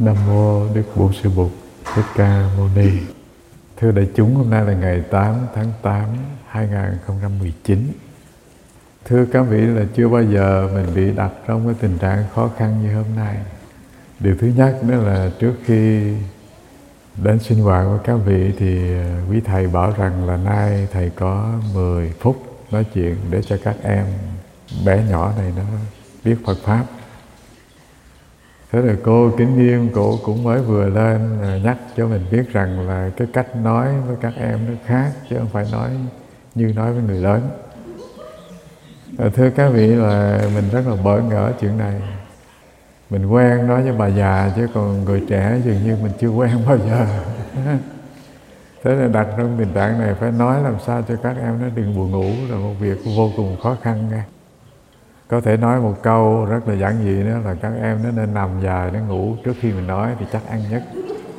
Nam mô Đức Bổn Sư Bụt Thích Ca Mâu Ni. Thưa đại chúng, hôm nay là ngày 8 tháng 8 2019. Thưa các vị, là chưa bao giờ mình bị đặt trong cái tình trạng khó khăn như hôm nay. Điều thứ nhất đó là trước khi đến sinh hoạt của các vị thì quý thầy bảo rằng là nay thầy có 10 phút nói chuyện để cho các em bé nhỏ này nó biết Phật Pháp. Thế rồi cô Kính Nghiêm, cổ cũng mới vừa lên nhắc cho mình biết rằng là cái cách nói với các em nó khác, chứ không phải nói như nói với người lớn. Thưa các vị, là mình rất là bỡ ngỡ chuyện này. Mình quen nói với bà già, chứ còn người trẻ dường như mình chưa quen bao giờ. Thế nên đặt trong tình trạng này phải nói làm sao cho các em nó đừng buồn ngủ là một việc vô cùng khó khăn nha. Có thể nói một câu rất là giản dị đó là các em nó nên nằm dài, nó ngủ trước khi mình nói thì chắc ăn nhất.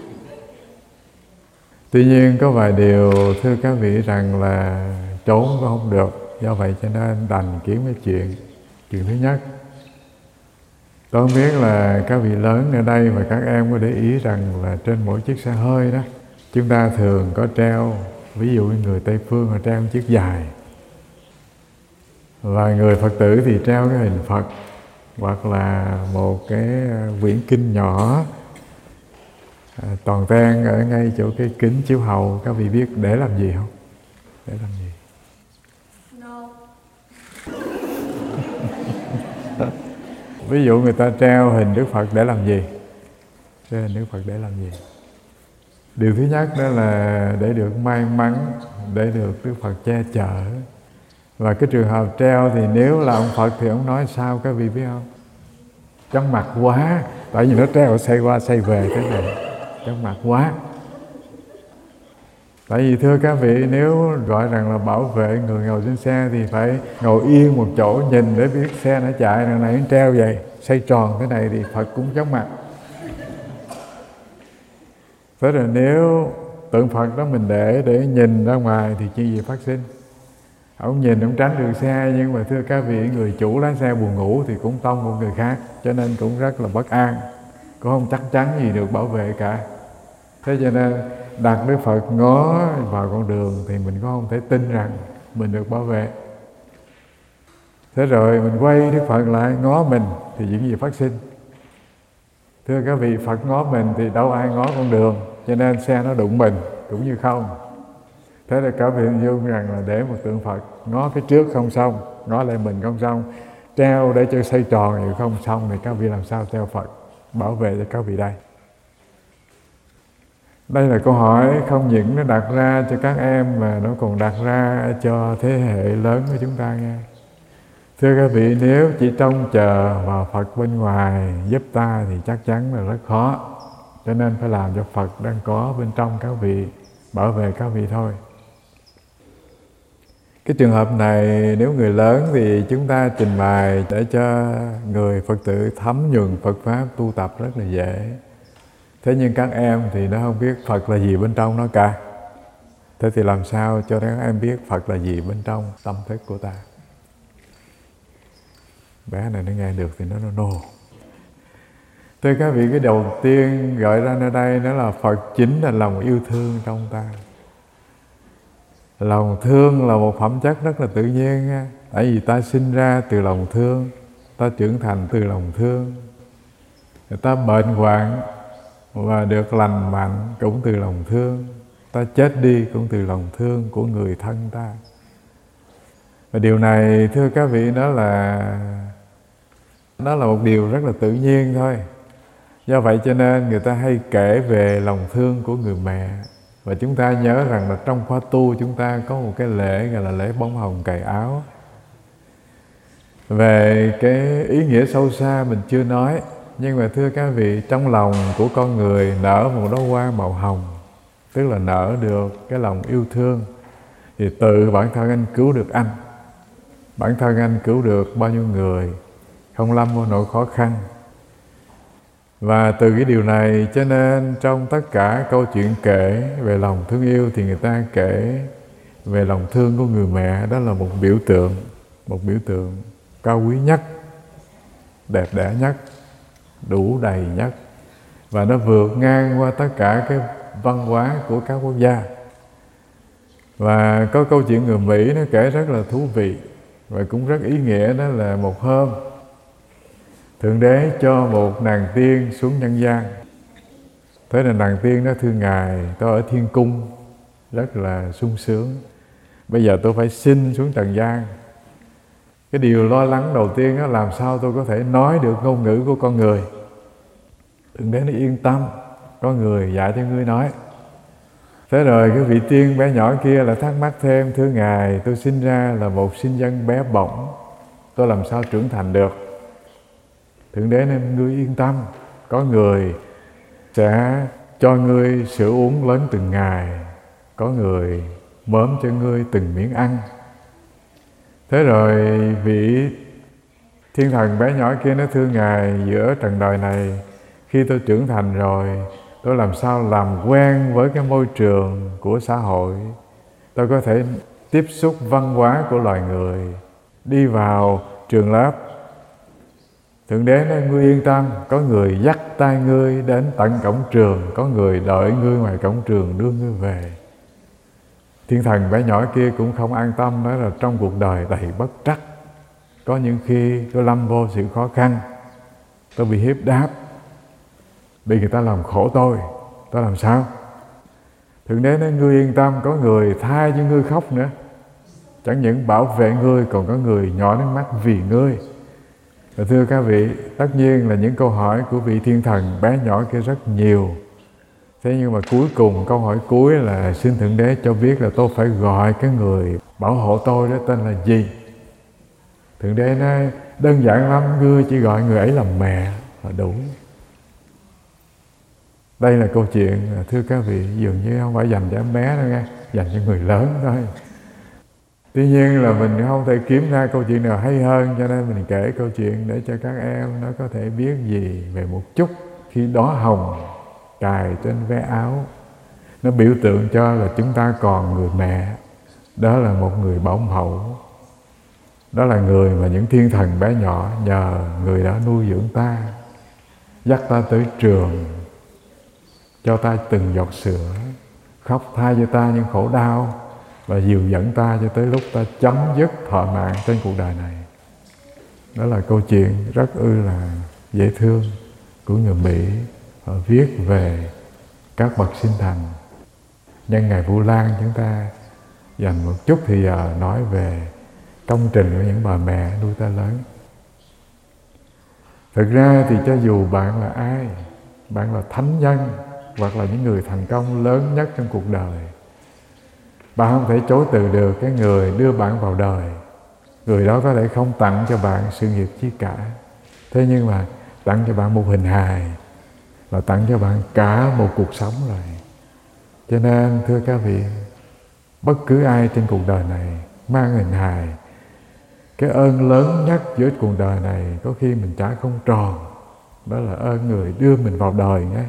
Tuy nhiên có vài điều thưa các vị rằng là trốn cũng không được, do vậy cho nên đành kiếm cái chuyện. Chuyện thứ nhất, tôi không biết là các vị lớn ở đây và các em có để ý rằng là trên mỗi chiếc xe hơi đó, chúng ta thường có treo, ví dụ người Tây Phương họ treo chiếc dài, và người Phật tử thì treo cái hình Phật hoặc là một cái quyển kinh nhỏ toàn ten ở ngay chỗ cái kính chiếu hậu. Các vị biết để làm gì không? Để làm gì? No. Ví dụ người ta treo hình Đức Phật để làm gì? Treo hình Đức Phật để làm gì? Điều thứ nhất đó là để được may mắn, để được Đức Phật che chở. Và cái trường hợp treo thì nếu là ông Phật thì ông nói sao các vị biết không? Chóng mặt quá, tại vì nó treo xoay qua xoay về thế này, chóng mặt quá. Tại vì thưa các vị, nếu gọi rằng là bảo vệ người ngồi trên xe thì phải ngồi yên một chỗ nhìn để biết xe nó chạy, đằng này nó treo vậy, xoay tròn thế này thì Phật cũng chóng mặt. Thế rồi nếu tượng Phật đó mình để nhìn ra ngoài thì chuyện gì phát sinh? Ông nhìn ông tránh được xe, nhưng mà thưa các vị, người chủ lái xe buồn ngủ thì cũng tông một người khác, cho nên cũng rất là bất an, cũng không chắc chắn gì được bảo vệ cả. Thế cho nên đặt Đức Phật ngó vào con đường thì mình cũng không thể tin rằng mình được bảo vệ. Thế rồi mình quay Đức Phật lại ngó mình thì những gì phát sinh? Thưa các vị, Phật ngó mình thì đâu ai ngó con đường, cho nên xe nó đụng mình cũng như không. Thế là các vị hình dung rằng là để một tượng Phật ngó phía trước không xong, ngó lại mình không xong, treo để cho xoay tròn thì không xong, thì các vị làm sao treo Phật bảo vệ cho các vị đây? Đây là câu hỏi không những nó đặt ra cho các em mà nó còn đặt ra cho thế hệ lớn của chúng ta nghe. Thưa các vị, nếu chỉ trông chờ vào Phật bên ngoài giúp ta thì chắc chắn là rất khó. Cho nên phải làm cho Phật đang có bên trong các vị, bảo vệ các vị thôi. Cái trường hợp này nếu người lớn thì chúng ta trình bày để cho người Phật tử thấm nhuần Phật Pháp tu tập rất là dễ. Thế nhưng các em thì nó không biết Phật là gì bên trong nó cả. Thế thì làm sao cho các em biết Phật là gì bên trong tâm thức của ta? Bé này nó nghe được thì nó nô. Thưa các vị, cái đầu tiên gọi ra nơi đây đó là Phật chính là lòng yêu thương trong ta. Lòng thương là một phẩm chất rất là tự nhiên nha. Tại vì ta sinh ra từ lòng thương, ta trưởng thành từ lòng thương, người ta bệnh hoạn và được lành mạnh cũng từ lòng thương, ta chết đi cũng từ lòng thương của người thân ta. Và điều này thưa các vị, đó là một điều rất là tự nhiên thôi. Do vậy cho nên người ta hay kể về lòng thương của người mẹ. Và chúng ta nhớ rằng là trong khóa tu chúng ta có một cái lễ gọi là lễ bông hồng cài áo. Về cái ý nghĩa sâu xa mình chưa nói, nhưng mà thưa các vị, trong lòng của con người nở một đóa hoa màu hồng, tức là nở được cái lòng yêu thương, thì tự bản thân anh cứu được anh, bản thân anh cứu được bao nhiêu người không lâm vào nỗi khó khăn. Và từ cái điều này cho nên trong tất cả câu chuyện kể về lòng thương yêu thì người ta kể về lòng thương của người mẹ. Đó là một biểu tượng cao quý nhất, đẹp đẽ nhất, đủ đầy nhất, và nó vượt ngang qua tất cả cái văn hóa của các quốc gia. Và có câu chuyện người Mỹ nó kể rất là thú vị và cũng rất ý nghĩa. Đó là một hôm Thượng Đế cho một nàng tiên xuống nhân gian. Thế là nàng tiên nó: thưa Ngài, tôi ở thiên cung rất là sung sướng, bây giờ tôi phải xin xuống trần gian. Cái điều lo lắng đầu tiên đó, làm sao tôi có thể nói được ngôn ngữ của con người. Thượng Đế nó: yên tâm, có người dạy cho ngươi nói. Thế rồi cái vị tiên bé nhỏ kia lại thắc mắc thêm: thưa Ngài, tôi sinh ra là một sinh dân bé bỏng, tôi làm sao trưởng thành được? Thượng Đế nên: ngươi yên tâm, có người sẽ cho ngươi sữa uống lớn từng ngày, có người mớm cho ngươi từng miếng ăn. Thế rồi vị thiên thần bé nhỏ kia nó: thưa Ngài, giữa trần đời này, khi tôi trưởng thành rồi, tôi làm sao làm quen với cái môi trường của xã hội, tôi có thể tiếp xúc văn hóa của loài người, đi vào trường lớp. Thượng Đế nói: ngươi yên tâm, có người dắt tay ngươi đến tận cổng trường, có người đợi ngươi ngoài cổng trường đưa ngươi về. Thiên thần bé nhỏ kia cũng không an tâm, nói là trong cuộc đời đầy bất trắc, có những khi tôi lâm vô sự khó khăn, tôi bị hiếp đáp, bị người ta làm khổ tôi làm sao? Thượng Đế nói: ngươi yên tâm, có người thay cho ngươi khóc nữa, chẳng những bảo vệ ngươi, còn có người nhỏ nước mắt vì ngươi. Và thưa các vị, tất nhiên là những câu hỏi của vị thiên thần bé nhỏ kia rất nhiều. Thế nhưng mà cuối cùng, câu hỏi cuối là xin Thượng Đế cho biết là tôi phải gọi cái người bảo hộ tôi đó tên là gì. Thượng Đế nói: đơn giản lắm, ngươi chỉ gọi người ấy là mẹ là đủ. Đây là câu chuyện, thưa các vị, dường như không phải dành cho em bé đâu nghe, dành cho người lớn thôi. Tuy nhiên là mình không thể kiếm ra câu chuyện nào hay hơn, cho nên mình kể câu chuyện để cho các em nó có thể biết gì về một chút. Khi đóa hồng cài trên ve áo, nó biểu tượng cho là chúng ta còn người mẹ. Đó là một người bảo mẫu, đó là người mà những thiên thần bé nhỏ nhờ người đó nuôi dưỡng ta, dắt ta tới trường, cho ta từng giọt sữa, khóc thay cho ta những khổ đau, và dìu dẫn ta cho tới lúc ta chấm dứt thọ mạng trên cuộc đời này. Đó là câu chuyện rất là dễ thương của người Mỹ. Họ viết về các bậc sinh thành. Nhân ngày Vu Lan, chúng ta dành một chút thì giờ nói về công trình của những bà mẹ nuôi ta lớn. Thực ra thì cho dù bạn là ai, bạn là thánh nhân hoặc là những người thành công lớn nhất trong cuộc đời, bạn không thể chối từ được cái người đưa bạn vào đời. Người đó có thể không tặng cho bạn sự nghiệp chi cả, thế nhưng mà tặng cho bạn một hình hài, là tặng cho bạn cả một cuộc sống rồi. Cho nên thưa các vị, bất cứ ai trên cuộc đời này mang hình hài, cái ơn lớn nhất giữa cuộc đời này có khi mình trả không tròn, đó là ơn người đưa mình vào đời nhé.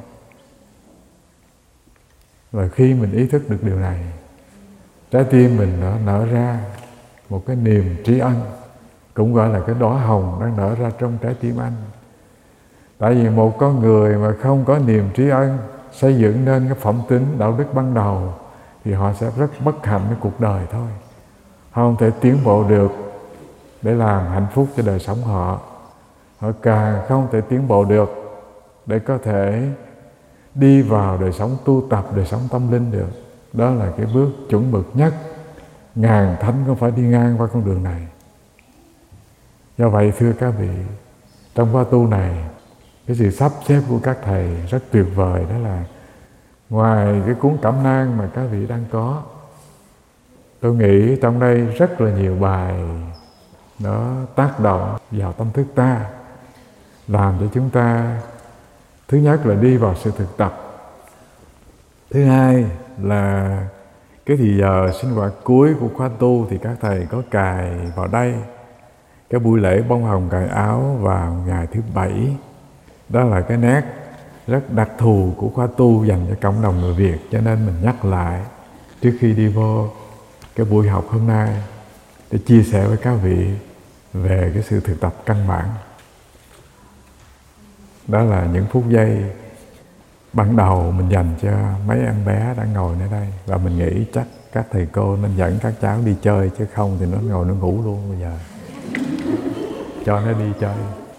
Và khi mình ý thức được điều này, trái tim mình nó nở ra một cái niềm tri ân, cũng gọi là cái đóa hồng đang nở ra trong trái tim anh. Tại vì một con người mà không có niềm tri ân, xây dựng nên cái phẩm tính đạo đức ban đầu, thì họ sẽ rất bất hạnh với cuộc đời thôi. Họ không thể tiến bộ được để làm hạnh phúc cho đời sống họ. Họ càng không thể tiến bộ được để có thể đi vào đời sống tu tập, đời sống tâm linh được. Đó là cái bước chuẩn mực nhất. Ngàn thánh không phải đi ngang qua con đường này. Do vậy thưa các vị, trong khóa tu này, cái sự sắp xếp của các thầy rất tuyệt vời. Đó là ngoài cái cuốn Cẩm nang mà các vị đang có, tôi nghĩ trong đây rất là nhiều bài nó tác động vào tâm thức ta, làm cho chúng ta thứ nhất là đi vào sự thực tập, thứ hai là cái thì giờ sinh hoạt cuối của khóa tu thì các thầy có cài vào đây cái buổi lễ bông hồng cài áo vào ngày thứ Bảy. Đó là cái nét rất đặc thù của khóa tu dành cho cộng đồng người Việt, cho nên mình nhắc lại trước khi đi vô cái buổi học hôm nay để chia sẻ với các vị về cái sự thực tập căn bản. Đó là những phút giây ban đầu mình dành cho mấy em bé đang ngồi ở đây, và mình nghĩ chắc các thầy cô nên dẫn các cháu đi chơi, chứ không thì nó ngồi nó ngủ luôn bây giờ. Cho nó đi chơi.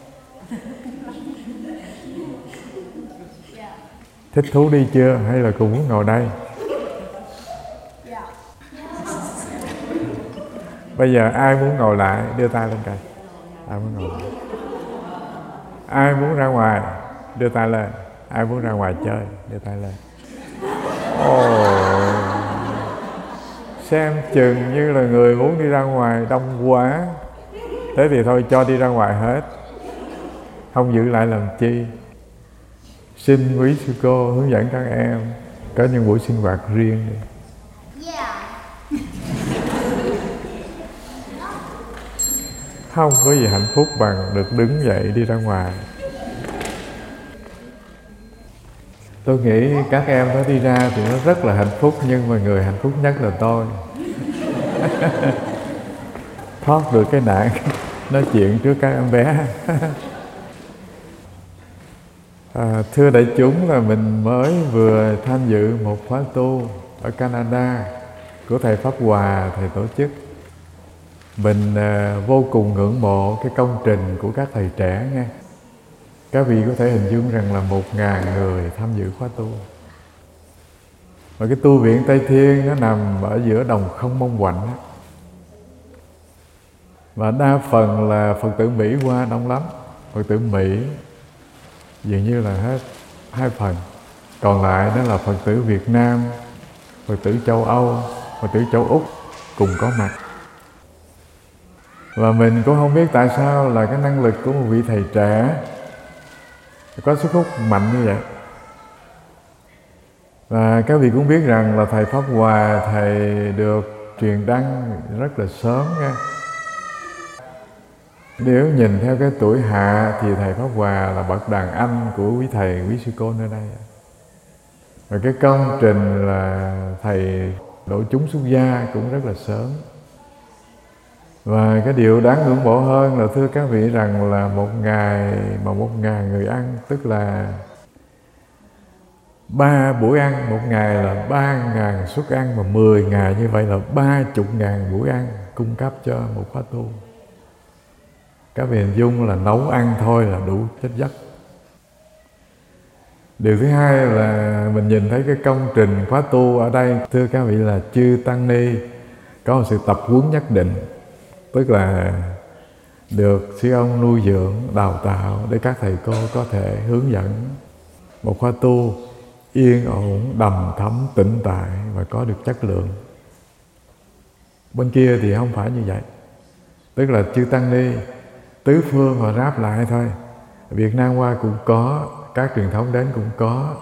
Thích thú đi chưa? Hay là cùng muốn ngồi đây? Bây giờ ai muốn ngồi lại đưa tay lên coi. Ai muốn ngồi lại? Ai muốn ra ngoài đưa tay lên. Ai muốn ra ngoài chơi đưa tay lên. Xem chừng như là người muốn đi ra ngoài đông quá. Thế thì thôi cho đi ra ngoài hết, không giữ lại làm chi. Xin quý sư cô hướng dẫn các em có những buổi sinh hoạt riêng đi. Không có gì hạnh phúc bằng được đứng dậy đi ra ngoài. Tôi nghĩ các em nó đi ra thì nó rất là hạnh phúc, nhưng mà người hạnh phúc nhất là tôi. Thoát được cái nạn nói chuyện trước các em bé. Thưa đại chúng, là mình mới vừa tham dự một khóa tu ở Canada của thầy Pháp Hòa, thầy tổ chức. Mình vô cùng ngưỡng mộ cái công trình của các thầy trẻ nghe. Các vị có thể hình dung rằng là 1.000 người tham dự khóa tu. Và cái tu viện Tây Thiên nó nằm ở giữa đồng không mong quạnh đó. Và đa phần là Phật tử Mỹ qua đông lắm. Phật tử Mỹ dường như là hết 2 phần. Còn lại đó là Phật tử Việt Nam, Phật tử châu Âu, Phật tử châu Úc cùng có mặt. Và mình cũng không biết tại sao là cái năng lực của một vị thầy trẻ có sức hút mạnh như vậy. Và các vị cũng biết rằng là thầy Pháp Hòa, thầy được truyền đăng rất là sớm nha. Nếu nhìn theo cái tuổi hạ thì thầy Pháp Hòa là bậc đàn anh của quý thầy, quý sư cô nơi đây. Và cái công trình là thầy độ chúng xuất gia cũng rất là sớm. Và cái điều đáng ngưỡng mộ hơn là thưa các vị rằng là một ngày mà 1.000 người ăn, tức là 3 buổi ăn, một ngày là 3.000 suất ăn, mà 10 ngày như vậy là 30.000 buổi ăn cung cấp cho một khóa tu. Các vị hình dung là nấu ăn thôi là đủ chất giấc. Điều thứ hai là mình nhìn thấy cái công trình khóa tu ở đây, thưa các vị, là chư tăng ni có một sự tập huấn nhất định, tức là được sư ông nuôi dưỡng, đào tạo để các thầy cô có thể hướng dẫn một khóa tu yên ổn, đầm thấm, tĩnh tại và có được chất lượng. Bên kia thì không phải như vậy, tức là chư tăng ni tứ phương họ ráp lại thôi. Việt Nam qua cũng có, các truyền thống đến cũng có.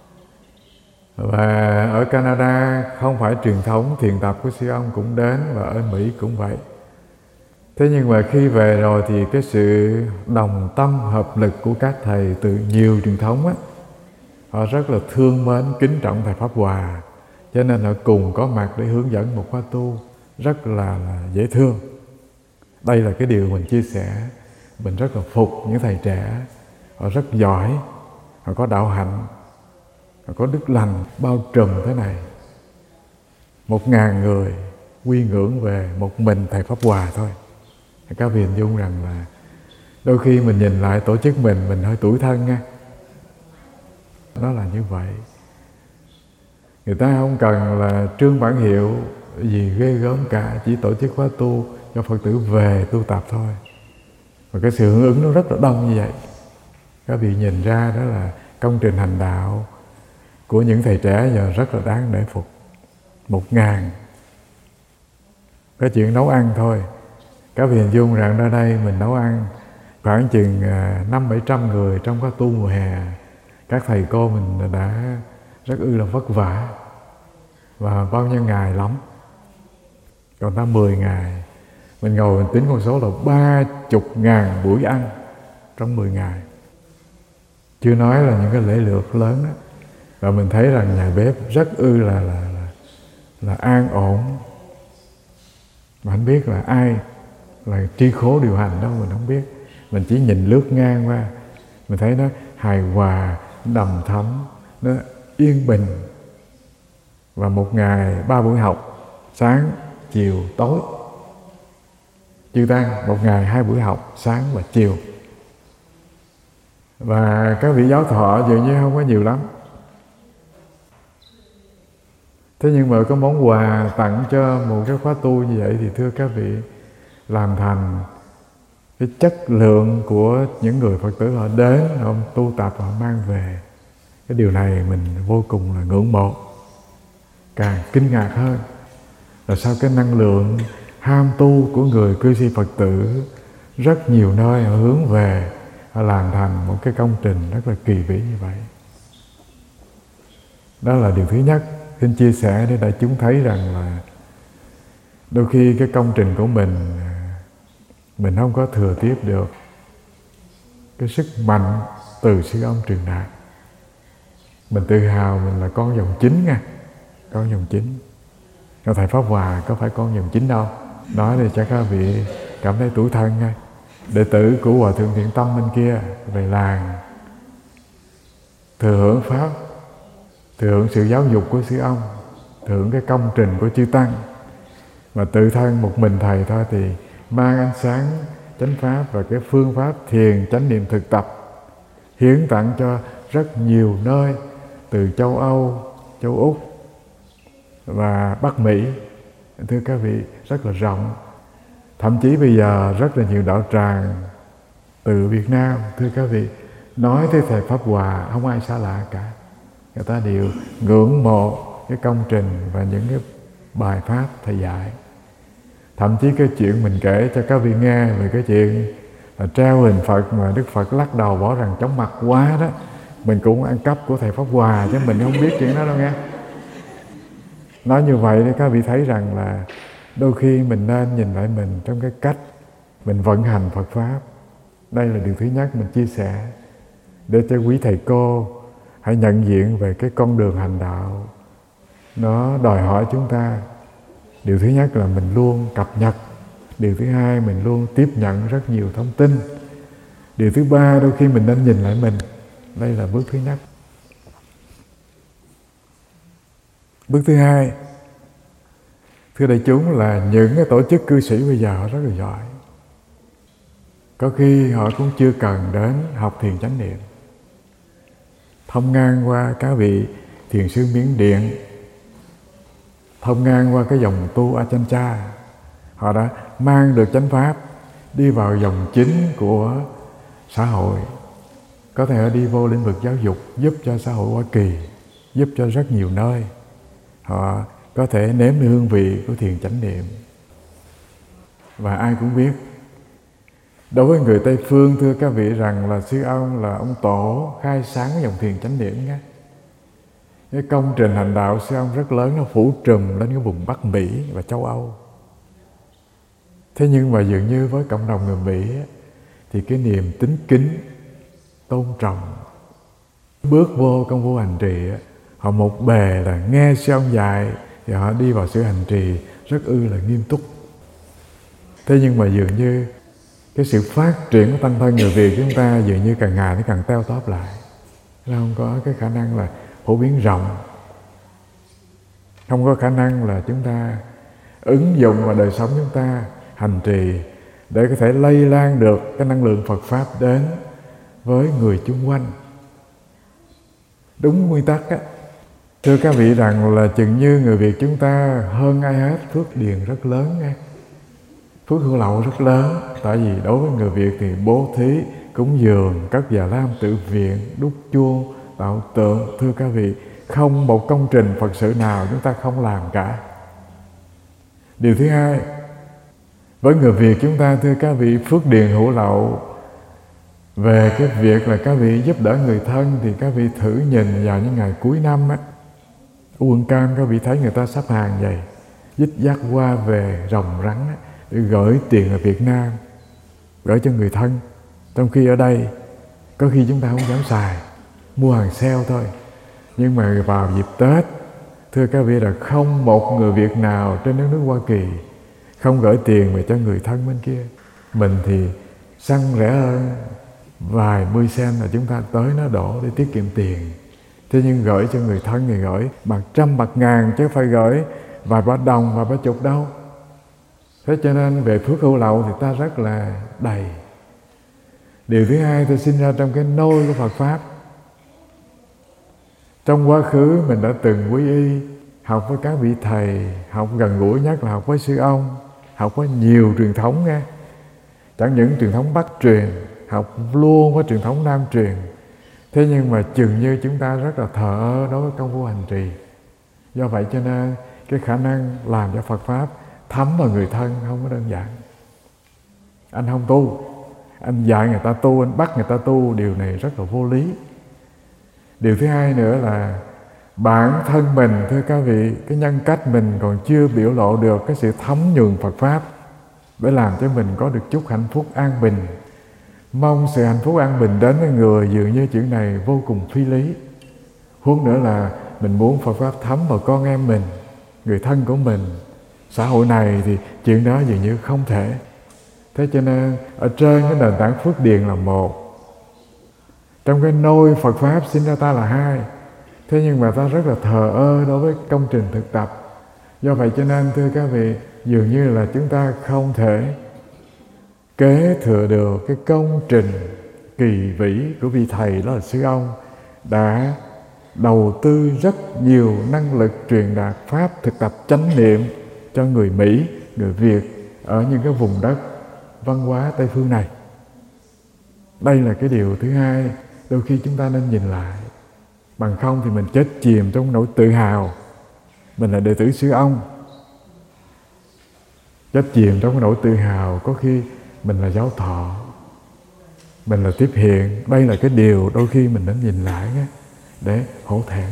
Và ở Canada không phải truyền thống thiền tập của sư ông cũng đến, và ở Mỹ cũng vậy. Thế nhưng mà khi về rồi thì cái sự đồng tâm hợp lực của các thầy từ nhiều truyền thống á, họ rất là thương mến, kính trọng thầy Pháp Hòa, cho nên họ cùng có mặt để hướng dẫn một khóa tu rất là dễ thương. Đây là cái điều mình chia sẻ. Mình rất là phục những thầy trẻ, họ rất giỏi, họ có đạo hạnh, họ có đức lành bao trùm thế này. 1.000 người quy ngưỡng về một mình thầy Pháp Hòa thôi. Các vị hình dung rằng là đôi khi mình nhìn lại tổ chức mình hơi tủi thân nha. Nó là như vậy. Người ta không cần là trương bản hiệu gì ghê gớm cả, chỉ tổ chức khóa tu cho Phật tử về tu tập thôi. Và cái sự hưởng ứng nó rất là đông như vậy. Các vị nhìn ra đó là công trình hành đạo của những thầy trẻ giờ rất là đáng để phục. 1.000. Cái chuyện nấu ăn thôi, các vị hình dung rằng ở đây mình nấu ăn khoảng chừng 500-700 người trong khóa tu mùa hè. Các thầy cô mình đã rất là vất vả, và bao nhiêu ngày lắm. Còn ta 10 ngày, mình ngồi mình tính con số là 30.000 buổi ăn trong 10 ngày. Chưa nói là những cái lễ lược lớn đó. Và mình thấy rằng nhà bếp rất là an ổn. Mà không biết là ai là tri khố điều hành đâu, mình không biết. Mình chỉ nhìn lướt ngang qua, mình thấy nó hài hòa, đầm thấm, nó yên bình. Và một ngày 3 buổi học, sáng, chiều, tối. Chư Tăng một ngày 2 buổi học, sáng và chiều. Và các vị giáo thọ dường như không có nhiều lắm. Thế nhưng mà có món quà tặng cho một cái khóa tu như vậy thì thưa các vị, làm thành cái chất lượng của những người Phật tử họ đến, họ tu tập, họ mang về. Cái điều này mình vô cùng là ngưỡng mộ. Càng kinh ngạc hơn là sao cái năng lượng ham tu của người cư sĩ Phật tử rất nhiều nơi họ hướng về, họ làm thành một cái công trình rất là kỳ vĩ như vậy. Đó là điều thứ nhất. Xin chia sẻ để đại chúng thấy rằng là đôi khi cái công trình của mình không có thừa tiếp được cái sức mạnh từ sư ông truyền đạt. Mình tự hào mình là con dòng chính nha, con dòng chính. Còn thầy Pháp Hòa có phải con dòng chính đâu. Nói thì chắc các vị cảm thấy tủi thân nha. Đệ tử của Hòa Thượng Thiện Tâm bên kia về làng thừa hưởng Pháp, thừa hưởng sự giáo dục của sư ông, thừa hưởng cái công trình của chư Tăng. Mà tự thân một mình thầy thôi thì mang ánh sáng chánh Pháp và cái phương pháp thiền chánh niệm thực tập hiến tặng cho rất nhiều nơi, từ châu Âu, châu Úc và Bắc Mỹ. Thưa các vị, rất là rộng. Thậm chí bây giờ rất là nhiều đạo tràng từ Việt Nam, thưa các vị, nói tới thầy Pháp Hòa không ai xa lạ cả. Người ta đều ngưỡng mộ cái công trình và những cái bài pháp thầy dạy. Thậm chí cái chuyện mình kể cho các vị nghe về cái chuyện là treo hình Phật mà Đức Phật lắc đầu bỏ rằng chóng mặt quá đó, mình cũng ăn cắp của thầy Pháp Hòa chứ mình không biết chuyện đó đâu nghe. Nói như vậy để các vị thấy rằng là đôi khi mình nên nhìn lại mình trong cái cách mình vận hành Phật Pháp. Đây là điều thứ nhất mình chia sẻ để cho quý thầy cô hãy nhận diện về cái con đường hành đạo. Nó đòi hỏi chúng ta, điều thứ nhất là mình luôn cập nhật. Điều thứ hai, mình luôn tiếp nhận rất nhiều thông tin. Điều thứ ba, đôi khi mình nên nhìn lại mình. Đây là bước thứ nhất. Bước thứ hai, thưa đại chúng, là những cái tổ chức cư sĩ bây giờ họ rất là giỏi. Có khi họ cũng chưa cần đến học thiền chánh niệm. Thông ngang qua các vị thiền sư Miến Điện, thông ngang qua cái dòng tu Achancha, họ đã mang được chánh pháp đi vào dòng chính của xã hội. Có thể họ đi vô lĩnh vực giáo dục, giúp cho xã hội Hoa Kỳ, giúp cho rất nhiều nơi. Họ có thể nếm hương vị của thiền chánh niệm. Và ai cũng biết, đối với người Tây Phương, thưa các vị, rằng là sư ông là ông tổ khai sáng dòng thiền chánh niệm nhé. Cái công trình hành đạo sư ông rất lớn, nó phủ trùm lên cái vùng Bắc Mỹ và châu Âu. Thế nhưng mà dường như với cộng đồng người Mỹ thì cái niềm tín kính, tôn trọng, bước vô công vụ hành trì, họ một bề là nghe sư ông dạy thì họ đi vào sự hành trì rất là nghiêm túc. Thế nhưng mà dường như cái sự phát triển của tăng thân người Việt chúng ta dường như càng ngày nó càng teo tóp lại. Nó không có cái khả năng là phổ biến rộng, không có khả năng là chúng ta ứng dụng vào đời sống chúng ta, hành trì để có thể lây lan được cái năng lượng Phật Pháp đến với người chung quanh. Đúng nguyên tắc á, thưa các vị, rằng là chừng như người Việt chúng ta hơn ai hết phước điền rất lớn nghe. Phước hữu lậu rất lớn. Tại vì đối với người Việt thì bố thí, cúng dường, cất già lam tự viện, đúc chuông, tạo tượng, thưa các vị, không một công trình Phật sự nào chúng ta không làm cả. Điều thứ hai, với người Việt chúng ta, thưa các vị, phước điền hữu lậu về cái việc là các vị giúp đỡ người thân, thì các vị thử nhìn vào những ngày cuối năm á, Quân Cam các vị thấy người ta sắp hàng vậy, dích dắt qua về rồng rắn á, để gửi tiền ở Việt Nam, gửi cho người thân. Trong khi ở đây có khi chúng ta không dám xài, mua hàng sale thôi. Nhưng mà vào dịp Tết, thưa các vị, là không một người Việt nào trên đất nước Hoa Kỳ không gửi tiền về cho người thân bên kia. Mình thì xăng rẻ hơn vài mươi cent là chúng ta tới nó đổ để tiết kiệm tiền. Thế nhưng gửi cho người thân thì gửi bạc trăm bạc ngàn, chứ phải gửi vài ba đồng, vài ba chục đâu. Thế cho nên về phước hữu lậu thì ta rất là đầy. Điều thứ hai, ta sinh ra trong cái nôi của Phật Pháp. Trong quá khứ mình đã từng quy y, học với các vị thầy, học gần gũi nhất là học với sư ông, học với nhiều truyền thống nghe. Chẳng những truyền thống Bắc truyền, học luôn với truyền thống Nam truyền. Thế nhưng mà chừng như chúng ta rất là thờ ơ đối với công phu hành trì. Do vậy cho nên cái khả năng làm cho Phật Pháp thấm vào người thân không có đơn giản. Anh không tu, anh dạy người ta tu, anh bắt người ta tu, điều này rất là vô lý. Điều thứ hai nữa là bản thân mình, thưa các vị, cái nhân cách mình còn chưa biểu lộ được cái sự thấm nhuần Phật Pháp để làm cho mình có được chút hạnh phúc an bình. Mong sự hạnh phúc an bình đến với người, dường như chuyện này vô cùng phi lý. Huống nữa là mình muốn Phật Pháp thấm vào con em mình, người thân của mình, xã hội này, thì chuyện đó dường như không thể. Thế cho nên ở trên cái nền tảng phước điền là một, trong cái nôi Phật Pháp sinh ra ta là hai. Thế nhưng mà ta rất là thờ ơ đối với công trình thực tập. Do vậy cho nên thưa các vị, dường như là chúng ta không thể kế thừa được cái công trình kỳ vĩ của vị thầy, đó là sư ông, đã đầu tư rất nhiều năng lực truyền đạt pháp thực tập chánh niệm cho người Mỹ, người Việt ở những cái vùng đất văn hóa Tây phương này. Đây là cái điều thứ hai đôi khi chúng ta nên nhìn lại. Bằng không thì mình chết chìm trong nỗi tự hào mình là đệ tử sư ông, chết chìm trong nỗi tự hào có khi mình là giáo thọ, mình là tiếp hiện. Đây là cái điều đôi khi mình nên nhìn lại để hổ thẹn.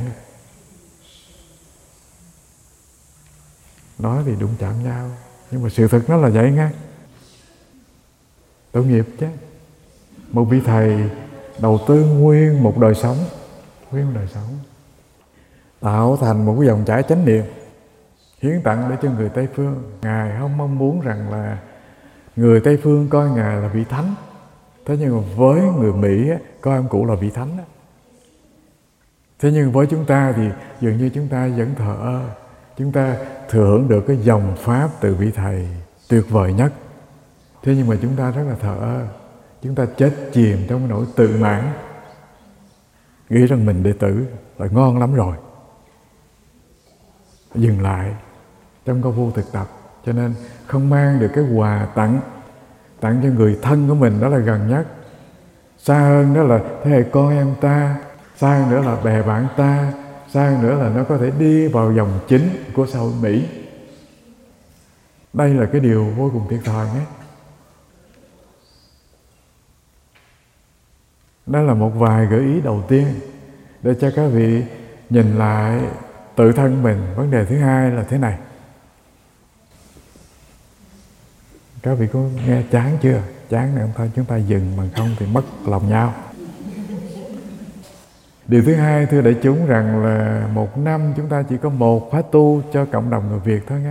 Nói thì đụng chạm nhau, nhưng mà sự thật nó là vậy nghe. Tội nghiệp chứ. Một vị thầy đầu tư nguyên một đời sống, tạo thành một cái dòng chảy chánh niệm, hiến tặng để cho người Tây phương. Ngài không mong muốn rằng là người Tây phương coi Ngài là vị thánh. Thế nhưng mà với người Mỹ coi ông cụ là vị thánh. Thế nhưng với chúng ta thì dường như chúng ta vẫn thờ ơ. Chúng ta thừa hưởng được cái dòng pháp từ vị thầy tuyệt vời nhất. Thế nhưng mà chúng ta rất là thờ ơ. Chúng ta chết chìm trong nỗi tự mãn, nghĩ rằng mình đệ tử là ngon lắm rồi, dừng lại trong công phu thực tập. Cho nên không mang được cái quà tặng cho người thân của mình, đó là gần nhất. Xa hơn đó là thế hệ con em ta, xa hơn nữa là bè bạn ta, xa hơn nữa là nó có thể đi vào dòng chính của xã hội Mỹ. Đây là cái điều vô cùng thiệt thòi nhé. Đó là một vài gợi ý đầu tiên để cho các vị nhìn lại tự thân mình. Vấn đề thứ hai là thế này. Các vị có nghe chán chưa? Chán này thôi chúng ta dừng, bằng không thì mất lòng nhau. Điều thứ hai, thưa đại chúng, rằng là một năm chúng ta chỉ có một khóa tu cho cộng đồng người Việt thôi nghe.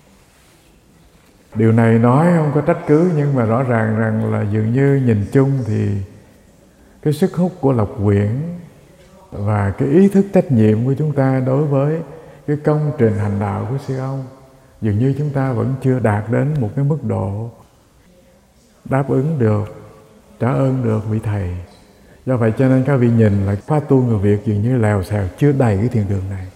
Điều này nói không có trách cứ, nhưng mà rõ ràng rằng là dường như nhìn chung thì cái sức hút của Lộc Quyển và cái ý thức trách nhiệm của chúng ta đối với cái công trình hành đạo của sư ông, dường như chúng ta vẫn chưa đạt đến một cái mức độ đáp ứng được, trả ơn được vị thầy. Do vậy cho nên các vị nhìn lại khóa tu người Việt dường như lèo xèo, chưa đầy cái thiền đường này.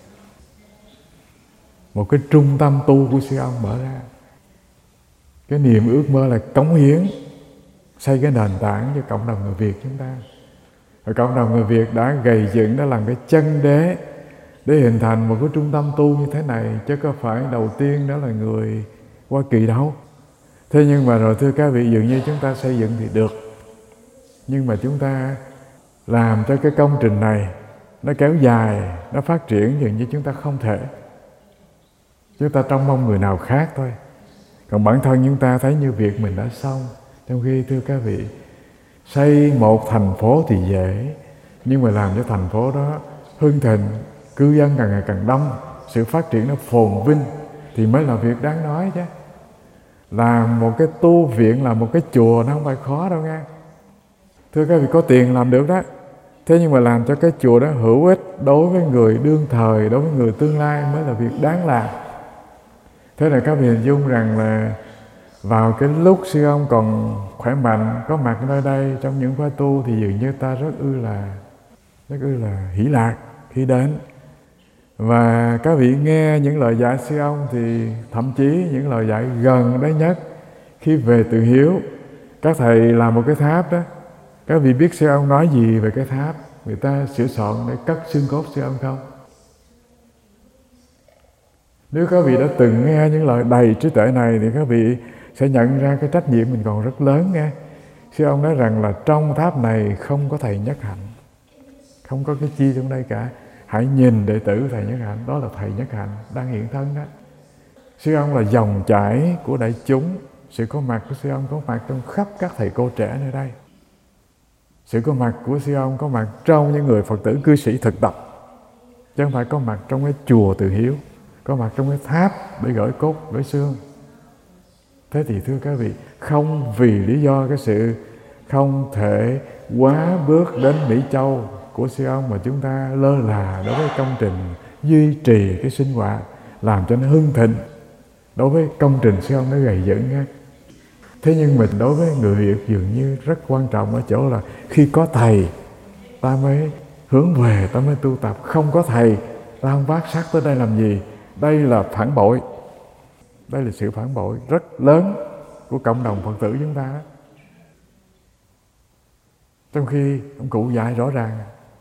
Một cái trung tâm tu của sư ông mở ra. Cái niềm ước mơ là cống hiến, xây cái nền tảng cho cộng đồng người Việt chúng ta. Và cộng đồng người Việt đã gầy dựng, đã làm cái chân đế để hình thành một cái trung tâm tu như thế này, chứ có phải đầu tiên đó là người Hoa Kỳ đâu. Thế nhưng mà rồi thưa các vị, dường như chúng ta xây dựng thì được, nhưng mà chúng ta làm cho cái công trình này nó kéo dài, nó phát triển, dường như chúng ta không thể. Chúng ta trông mong người nào khác thôi. Còn bản thân chúng ta thấy như việc mình đã xong. Trong khi thưa các vị, xây một thành phố thì dễ, nhưng mà làm cho thành phố đó hưng thịnh, cư dân càng ngày càng đông, sự phát triển nó phồn vinh thì mới là việc đáng nói chứ. Làm một cái tu viện, làm một cái chùa nó không phải khó đâu nghe. Thưa các vị, có tiền làm được đó. Thế nhưng mà làm cho cái chùa đó hữu ích đối với người đương thời, đối với người tương lai mới là việc đáng làm. Thế là các vị hình dung rằng là vào cái lúc sư ông còn khỏe mạnh, có mặt nơi đây trong những khóa tu, thì dường như ta rất ư là hỷ lạc khi đến. Và các vị nghe những lời dạy sư ông, thì thậm chí những lời dạy gần đấy nhất khi về Từ Hiếu, các thầy làm một cái tháp đó, các vị biết sư ông nói gì về cái tháp người ta sửa soạn để cất xương cốt sư ông không? Nếu các vị đã từng nghe những lời đầy trí tuệ này thì các vị sẽ nhận ra cái trách nhiệm mình còn rất lớn nghe. Sư ông nói rằng là trong tháp này không có thầy Nhất Hạnh, không có cái chi trong đây cả. Hãy nhìn đệ tử thầy Nhất Hạnh, đó là thầy Nhất Hạnh đang hiện thân đó. Sư ông là dòng chảy của đại chúng. Sự có mặt của sư ông có mặt trong khắp các thầy cô trẻ nơi đây. Sự có mặt của sư ông có mặt trong những người Phật tử cư sĩ thực tập, chứ không phải có mặt trong cái chùa Từ Hiếu, có mặt trong cái tháp để gửi cốt, gửi xương. Thế thì thưa các vị, không vì lý do cái sự không thể quá bước đến Mỹ Châu của sư ông mà chúng ta lơ là đối với công trình duy trì cái sinh hoạt, làm cho nó hưng thịnh. Đối với công trình sư ông nó gầy dựng nha. Thế nhưng mà đối với người Việt dường như rất quan trọng ở chỗ là khi có thầy ta mới hướng về, ta mới tu tập. Không có thầy ta không vác xác tới đây làm gì. Đây là phản bội. Đây là sự phản bội rất lớn của cộng đồng Phật tử chúng ta đó. Trong khi ông cụ dạy rõ ràng.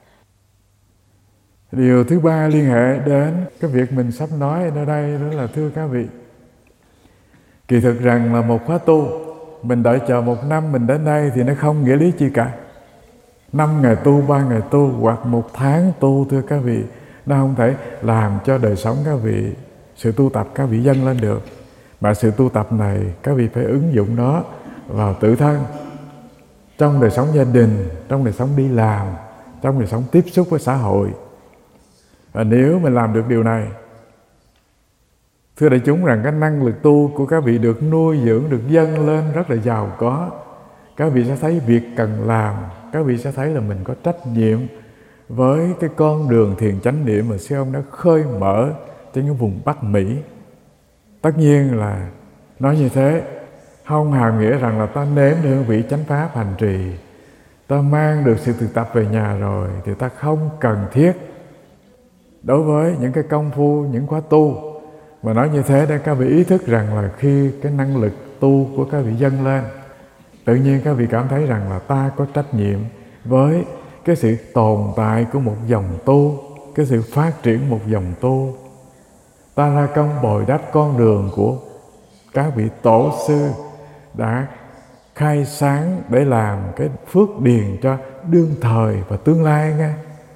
Điều thứ ba liên hệ đến cái việc mình sắp nói ở đây, đó là thưa các vị, kỳ thực rằng là một khóa tu, mình đợi chờ 1 năm mình đến đây thì nó không nghĩa lý chi cả. 5 ngày tu, 3 ngày tu hoặc 1 tháng tu, thưa các vị, nó không thể làm cho đời sống các vị, sự tu tập các vị dâng lên được. Mà sự tu tập này các vị phải ứng dụng nó vào tự thân, trong đời sống gia đình, trong đời sống đi làm, trong đời sống tiếp xúc với xã hội. Và nếu mình làm được điều này, thưa đại chúng rằng cái năng lực tu của các vị được nuôi dưỡng, được dâng lên rất là giàu có. Các vị sẽ thấy việc cần làm, các vị sẽ thấy là mình có trách nhiệm với cái con đường thiền chánh niệm mà sư ông đã khơi mở trên cái vùng Bắc Mỹ. Tất nhiên là nói như thế không hàm nghĩa rằng là ta nếm được hương vị chánh pháp hành trì, ta mang được sự thực tập về nhà rồi thì ta không cần thiết đối với những cái công phu, những khóa tu. Mà nói như thế để các vị ý thức rằng là khi cái năng lực tu của các vị dâng lên, tự nhiên các vị cảm thấy rằng là ta có trách nhiệm với cái sự tồn tại của một dòng tu, cái sự phát triển một dòng tu. Ta ra công bồi đắp con đường của các vị tổ sư đã khai sáng để làm cái phước điền cho đương thời và tương lai nghe.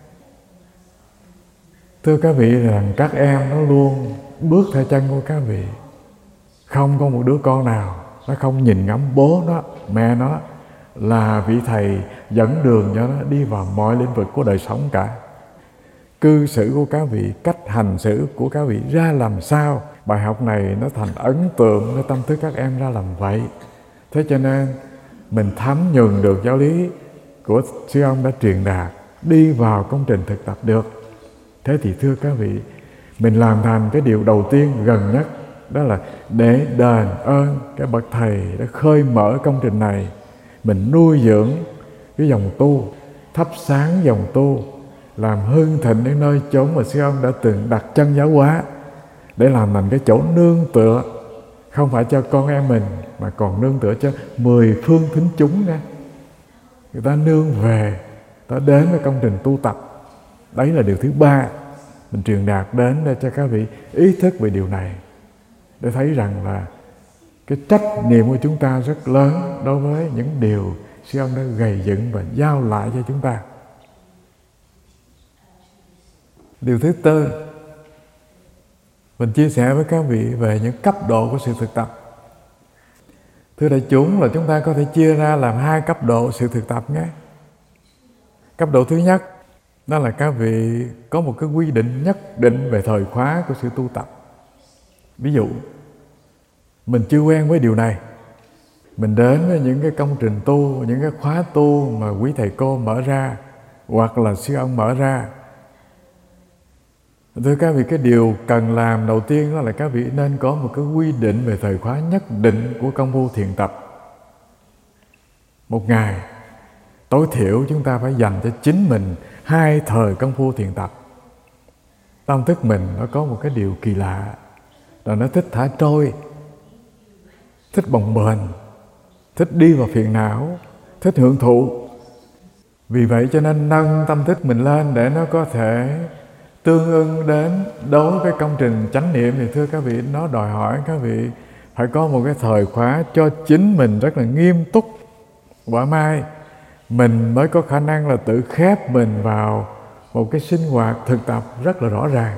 Thưa các vị rằng các em nó luôn bước theo chân của các vị. Không có một đứa con nào nó không nhìn ngắm bố nó, mẹ nó là vị thầy dẫn đường cho nó đi vào mọi lĩnh vực của đời sống cả. Cư xử của các vị, cách hành xử của các vị ra làm sao, bài học này nó thành ấn tượng nơi tâm thức các em ra làm vậy. Thế cho nên mình thấm nhuần được giáo lý của sư ông đã truyền đạt, đi vào công trình thực tập được. Thế thì thưa các vị, mình làm thành cái điều đầu tiên gần nhất, đó là để đền ơn cái bậc thầy đã khơi mở công trình này. Mình nuôi dưỡng cái dòng tu, thắp sáng dòng tu, làm hưng thịnh những nơi chốn mà sư ông đã từng đặt chân giáo hóa, để làm thành cái chỗ nương tựa, không phải cho con em mình mà còn nương tựa cho 10 phương thính chúng nha. Người ta nương về, ta đến với công trình tu tập. Đấy là điều thứ ba mình truyền đạt đến để cho các vị ý thức về điều này, để thấy rằng là cái trách nhiệm của chúng ta rất lớn đối với những điều sư ông đã gầy dựng và giao lại cho chúng ta. Điều thứ tư, mình chia sẻ với các vị về những cấp độ của sự thực tập. Thưa đại chúng là chúng ta có thể chia ra làm 2 cấp độ sự thực tập nhé. Cấp độ thứ nhất, đó là các vị có một cái quy định nhất định về thời khóa của sự tu tập. Ví dụ, mình chưa quen với điều này, mình đến với những cái công trình tu, những cái khóa tu mà quý thầy cô mở ra, hoặc là siêu âm mở ra. Thưa các vị, cái điều cần làm đầu tiên đó là các vị nên có một cái quy định về thời khóa nhất định của công phu thiền tập. Một ngày tối thiểu chúng ta phải dành cho chính mình 2 thời công phu thiền tập. Tâm thức mình nó có một cái điều kỳ lạ là nó thích thả trôi, thích bồng bềnh, thích đi vào phiền não, thích hưởng thụ. Vì vậy cho nên nâng tâm thức mình lên để nó có thể tương ưng đến đối với công trình chánh niệm thì thưa các vị, nó đòi hỏi các vị phải có một cái thời khóa cho chính mình rất là nghiêm túc. Quả mai mình mới có khả năng là tự khép mình vào một cái sinh hoạt thực tập rất là rõ ràng.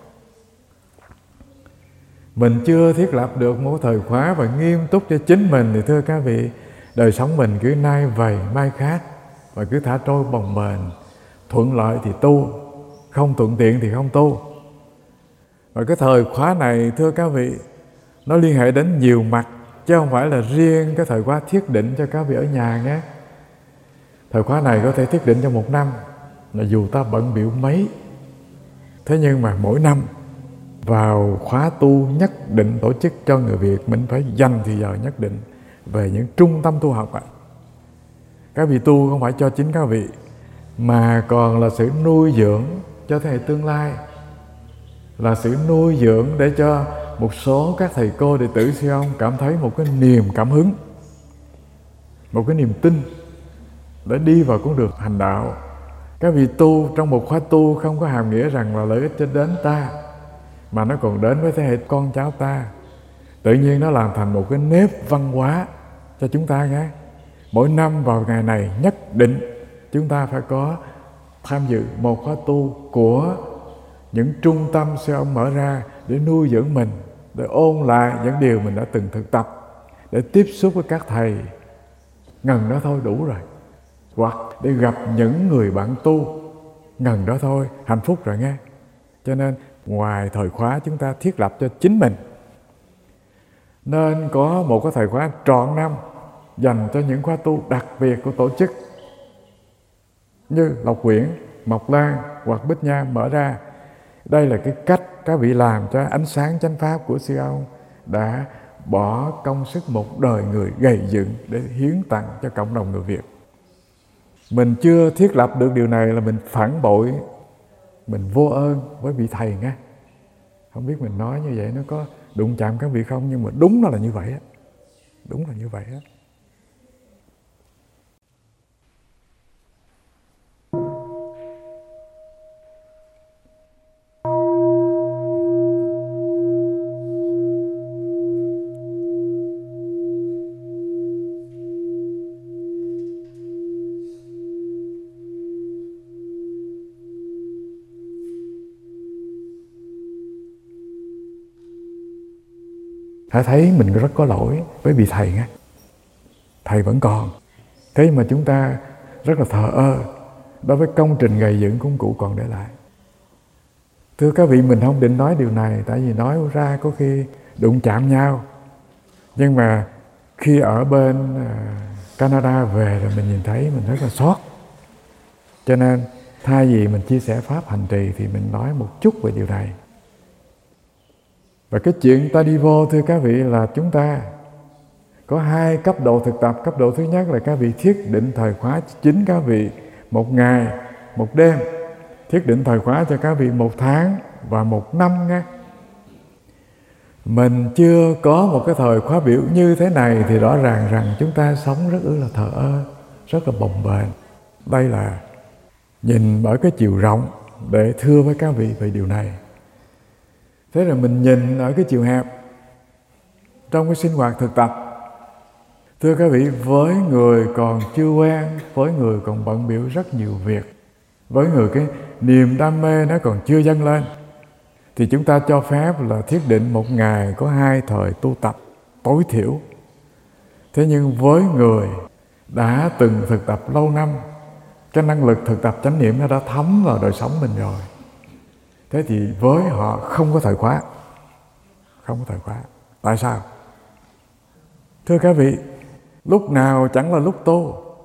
Mình chưa thiết lập được một thời khóa và nghiêm túc cho chính mình thì thưa các vị, đời sống mình cứ nay vầy mai khác và cứ thả trôi bồng bềnh. Thuận lợi thì tu, không thuận tiện thì không tu. Và cái thời khóa này thưa các vị, nó liên hệ đến nhiều mặt, chứ không phải là riêng cái thời khóa thiết định cho các vị ở nhà nhé. Thời khóa này có thể thiết định trong 1 năm, là dù ta bận bịu mấy. Thế nhưng mà mỗi năm vào khóa tu nhất định tổ chức cho người Việt, mình phải dành thời giờ nhất định về những trung tâm tu học. Các vị tu không phải cho chính các vị, mà còn là sự nuôi dưỡng cho thế hệ tương lai, là sự nuôi dưỡng để cho một số các thầy cô đệ tử siêu ông cảm thấy một cái niềm cảm hứng, một cái niềm tin để đi vào con đường hành đạo. Các vị tu trong một khóa tu không có hàm nghĩa rằng là lợi ích cho đến ta, mà nó còn đến với thế hệ con cháu ta. Tự nhiên nó làm thành một cái nếp văn hóa cho chúng ta nghe. Mỗi năm vào ngày này nhất định chúng ta phải có tham dự một khóa tu của những trung tâm siêu âm mở ra để nuôi dưỡng mình, để ôn lại những điều mình đã từng thực tập, để tiếp xúc với các thầy. Ngần đó thôi đủ rồi. Hoặc để gặp những người bạn tu, ngần đó thôi, hạnh phúc rồi nghe. Cho nên ngoài thời khóa chúng ta thiết lập cho chính mình, nên có một cái thời khóa trọn năm dành cho những khóa tu đặc biệt của tổ chức như Lộc Quyển, Mộc Lan hoặc Bích Nha mở ra. Đây là cái cách các vị làm cho ánh sáng chánh pháp của siêu ông đã bỏ công sức một đời người gầy dựng để hiến tặng cho cộng đồng người Việt. Mình chưa thiết lập được điều này là mình phản bội, mình vô ơn với vị thầy nghe. Không biết mình nói như vậy nó có đụng chạm các vị không, nhưng mà đúng là như vậy á. Đúng là như vậy á. Hãy thấy mình rất có lỗi với vị thầy nghe. Thầy vẫn còn. Thế mà chúng ta rất là thờ ơ đối với công trình gầy dựng của ông cụ còn để lại. Thưa các vị, mình không định nói điều này, tại vì nói ra có khi đụng chạm nhau. Nhưng mà khi ở bên Canada về rồi mình nhìn thấy mình rất là xót. Cho nên thay vì mình chia sẻ pháp hành trì thì mình nói một chút về điều này. Và cái chuyện ta đi vô thưa các vị là chúng ta có 2 cấp độ thực tập. Cấp độ thứ nhất là các vị thiết định thời khóa chính các vị 1 ngày 1 đêm, thiết định thời khóa cho các vị 1 tháng và 1 năm nghe. Mình chưa có một cái thời khóa biểu như thế này thì rõ ràng rằng chúng ta sống rất là thờ ơ, rất là bồng bềnh. Đây là nhìn ở cái chiều rộng để thưa với các vị về điều này. Thế rồi mình nhìn ở cái chiều hẹp trong cái sinh hoạt thực tập. Thưa các vị, với người còn chưa quen, với người còn bận bịu rất nhiều việc, với người cái niềm đam mê nó còn chưa dâng lên, thì chúng ta cho phép là thiết định 1 ngày có 2 thời tu tập tối thiểu. Thế nhưng với người đã từng thực tập lâu năm, cái năng lực thực tập chánh niệm nó đã thấm vào đời sống mình rồi. Thế thì với họ không có thời khóa. Không có thời khóa. Tại sao? Thưa các vị, lúc nào chẳng là lúc tu.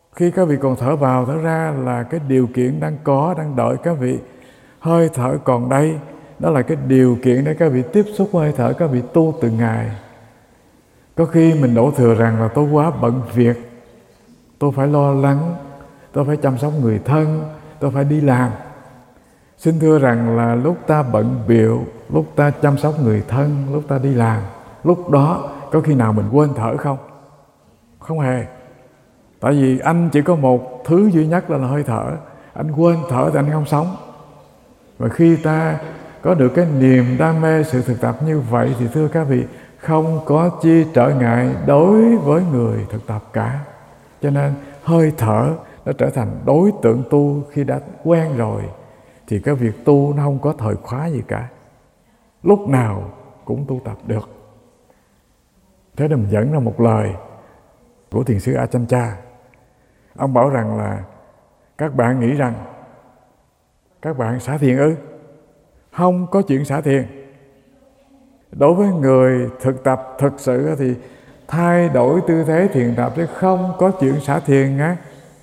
Khi các vị còn thở vào thở ra là cái điều kiện đang đợi các vị. Hơi thở còn đây, đó là cái điều kiện để các vị tiếp xúc với hơi thở, các vị tu từng ngày. Có khi mình đổ thừa rằng là tôi quá bận việc, tôi phải lo lắng, tôi phải chăm sóc người thân, tôi phải đi làm. Xin thưa rằng là lúc ta bận bịu, lúc ta chăm sóc người thân, lúc ta đi làm, lúc đó có khi nào mình quên thở không? Không hề. Tại vì anh chỉ có một thứ duy nhất là hơi thở. Anh quên thở thì anh không sống. Và khi ta có được cái niềm đam mê sự thực tập như vậy thì thưa các vị, không có chi trở ngại đối với người thực tập cả. Cho nên hơi thở nó trở thành đối tượng tu. Khi đã quen rồi thì cái việc tu nó không có thời khóa gì cả, lúc nào cũng tu tập được. Thế nên mình dẫn ra một lời của thiền sư Achancha. Ông bảo rằng là các bạn nghĩ rằng các bạn xả thiền ư? Không có chuyện xả thiền. Đối với người thực tập thực sự thì thay đổi tư thế thiền tập chứ không có chuyện xả thiền á.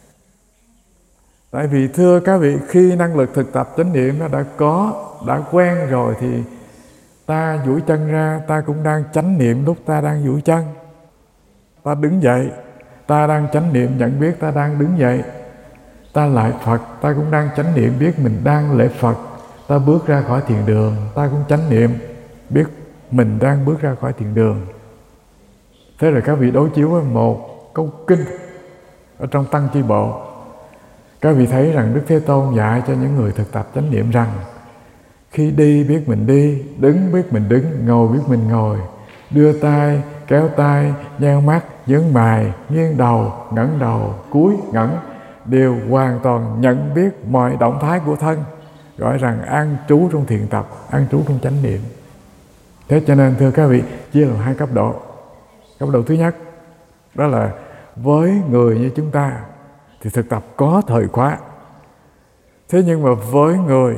Tại vì thưa các vị, khi năng lực thực tập chánh niệm nó đã quen rồi thì ta duỗi chân ra, ta cũng đang chánh niệm lúc ta đang duỗi chân. Ta đứng dậy, ta đang chánh niệm nhận biết ta đang đứng dậy. Ta lại Phật, ta cũng đang chánh niệm biết mình đang lễ Phật. Ta bước ra khỏi thiền đường, ta cũng chánh niệm biết mình đang bước ra khỏi thiền đường. Thế rồi các vị đối chiếu với một câu kinh ở trong Tăng Chi Bộ. Các vị thấy rằng Đức Thế Tôn dạy cho những người thực tập chánh niệm rằng khi đi biết mình đi, đứng biết mình đứng, ngồi biết mình ngồi, đưa tay, kéo tay, nheo mắt, nhướng mày, nghiêng đầu, ngẩng đầu, cúi, ngẩng đều hoàn toàn nhận biết mọi động thái của thân, gọi rằng an trú trong thiền tập, an trú trong chánh niệm. Thế cho nên thưa các vị, chia làm hai cấp độ. Cấp độ thứ nhất đó là với người như chúng ta thì thực tập có thời khóa. Thế nhưng mà với người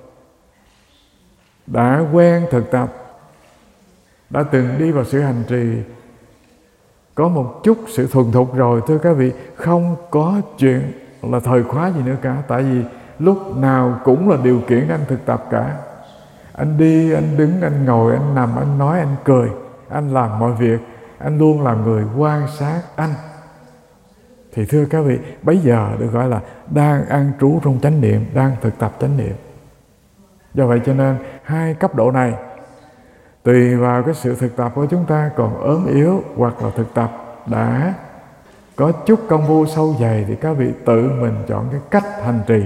đã quen thực tập, đã từng đi vào sự hành trì, có một chút sự thuần thục rồi, thưa các vị, không có chuyện là thời khóa gì nữa cả. Tại vì lúc nào cũng là điều kiện anh thực tập cả. Anh đi, anh đứng, anh ngồi, anh nằm, anh nói, anh cười, anh làm mọi việc, anh luôn làm người quan sát anh. Thì thưa các vị, bấy giờ được gọi là đang an trú trong chánh niệm, đang thực tập chánh niệm. Do vậy cho nên hai cấp độ này tùy vào cái sự thực tập của chúng ta còn ốm yếu hoặc là thực tập đã có chút công phu sâu dày thì các vị tự mình chọn cái cách hành trì.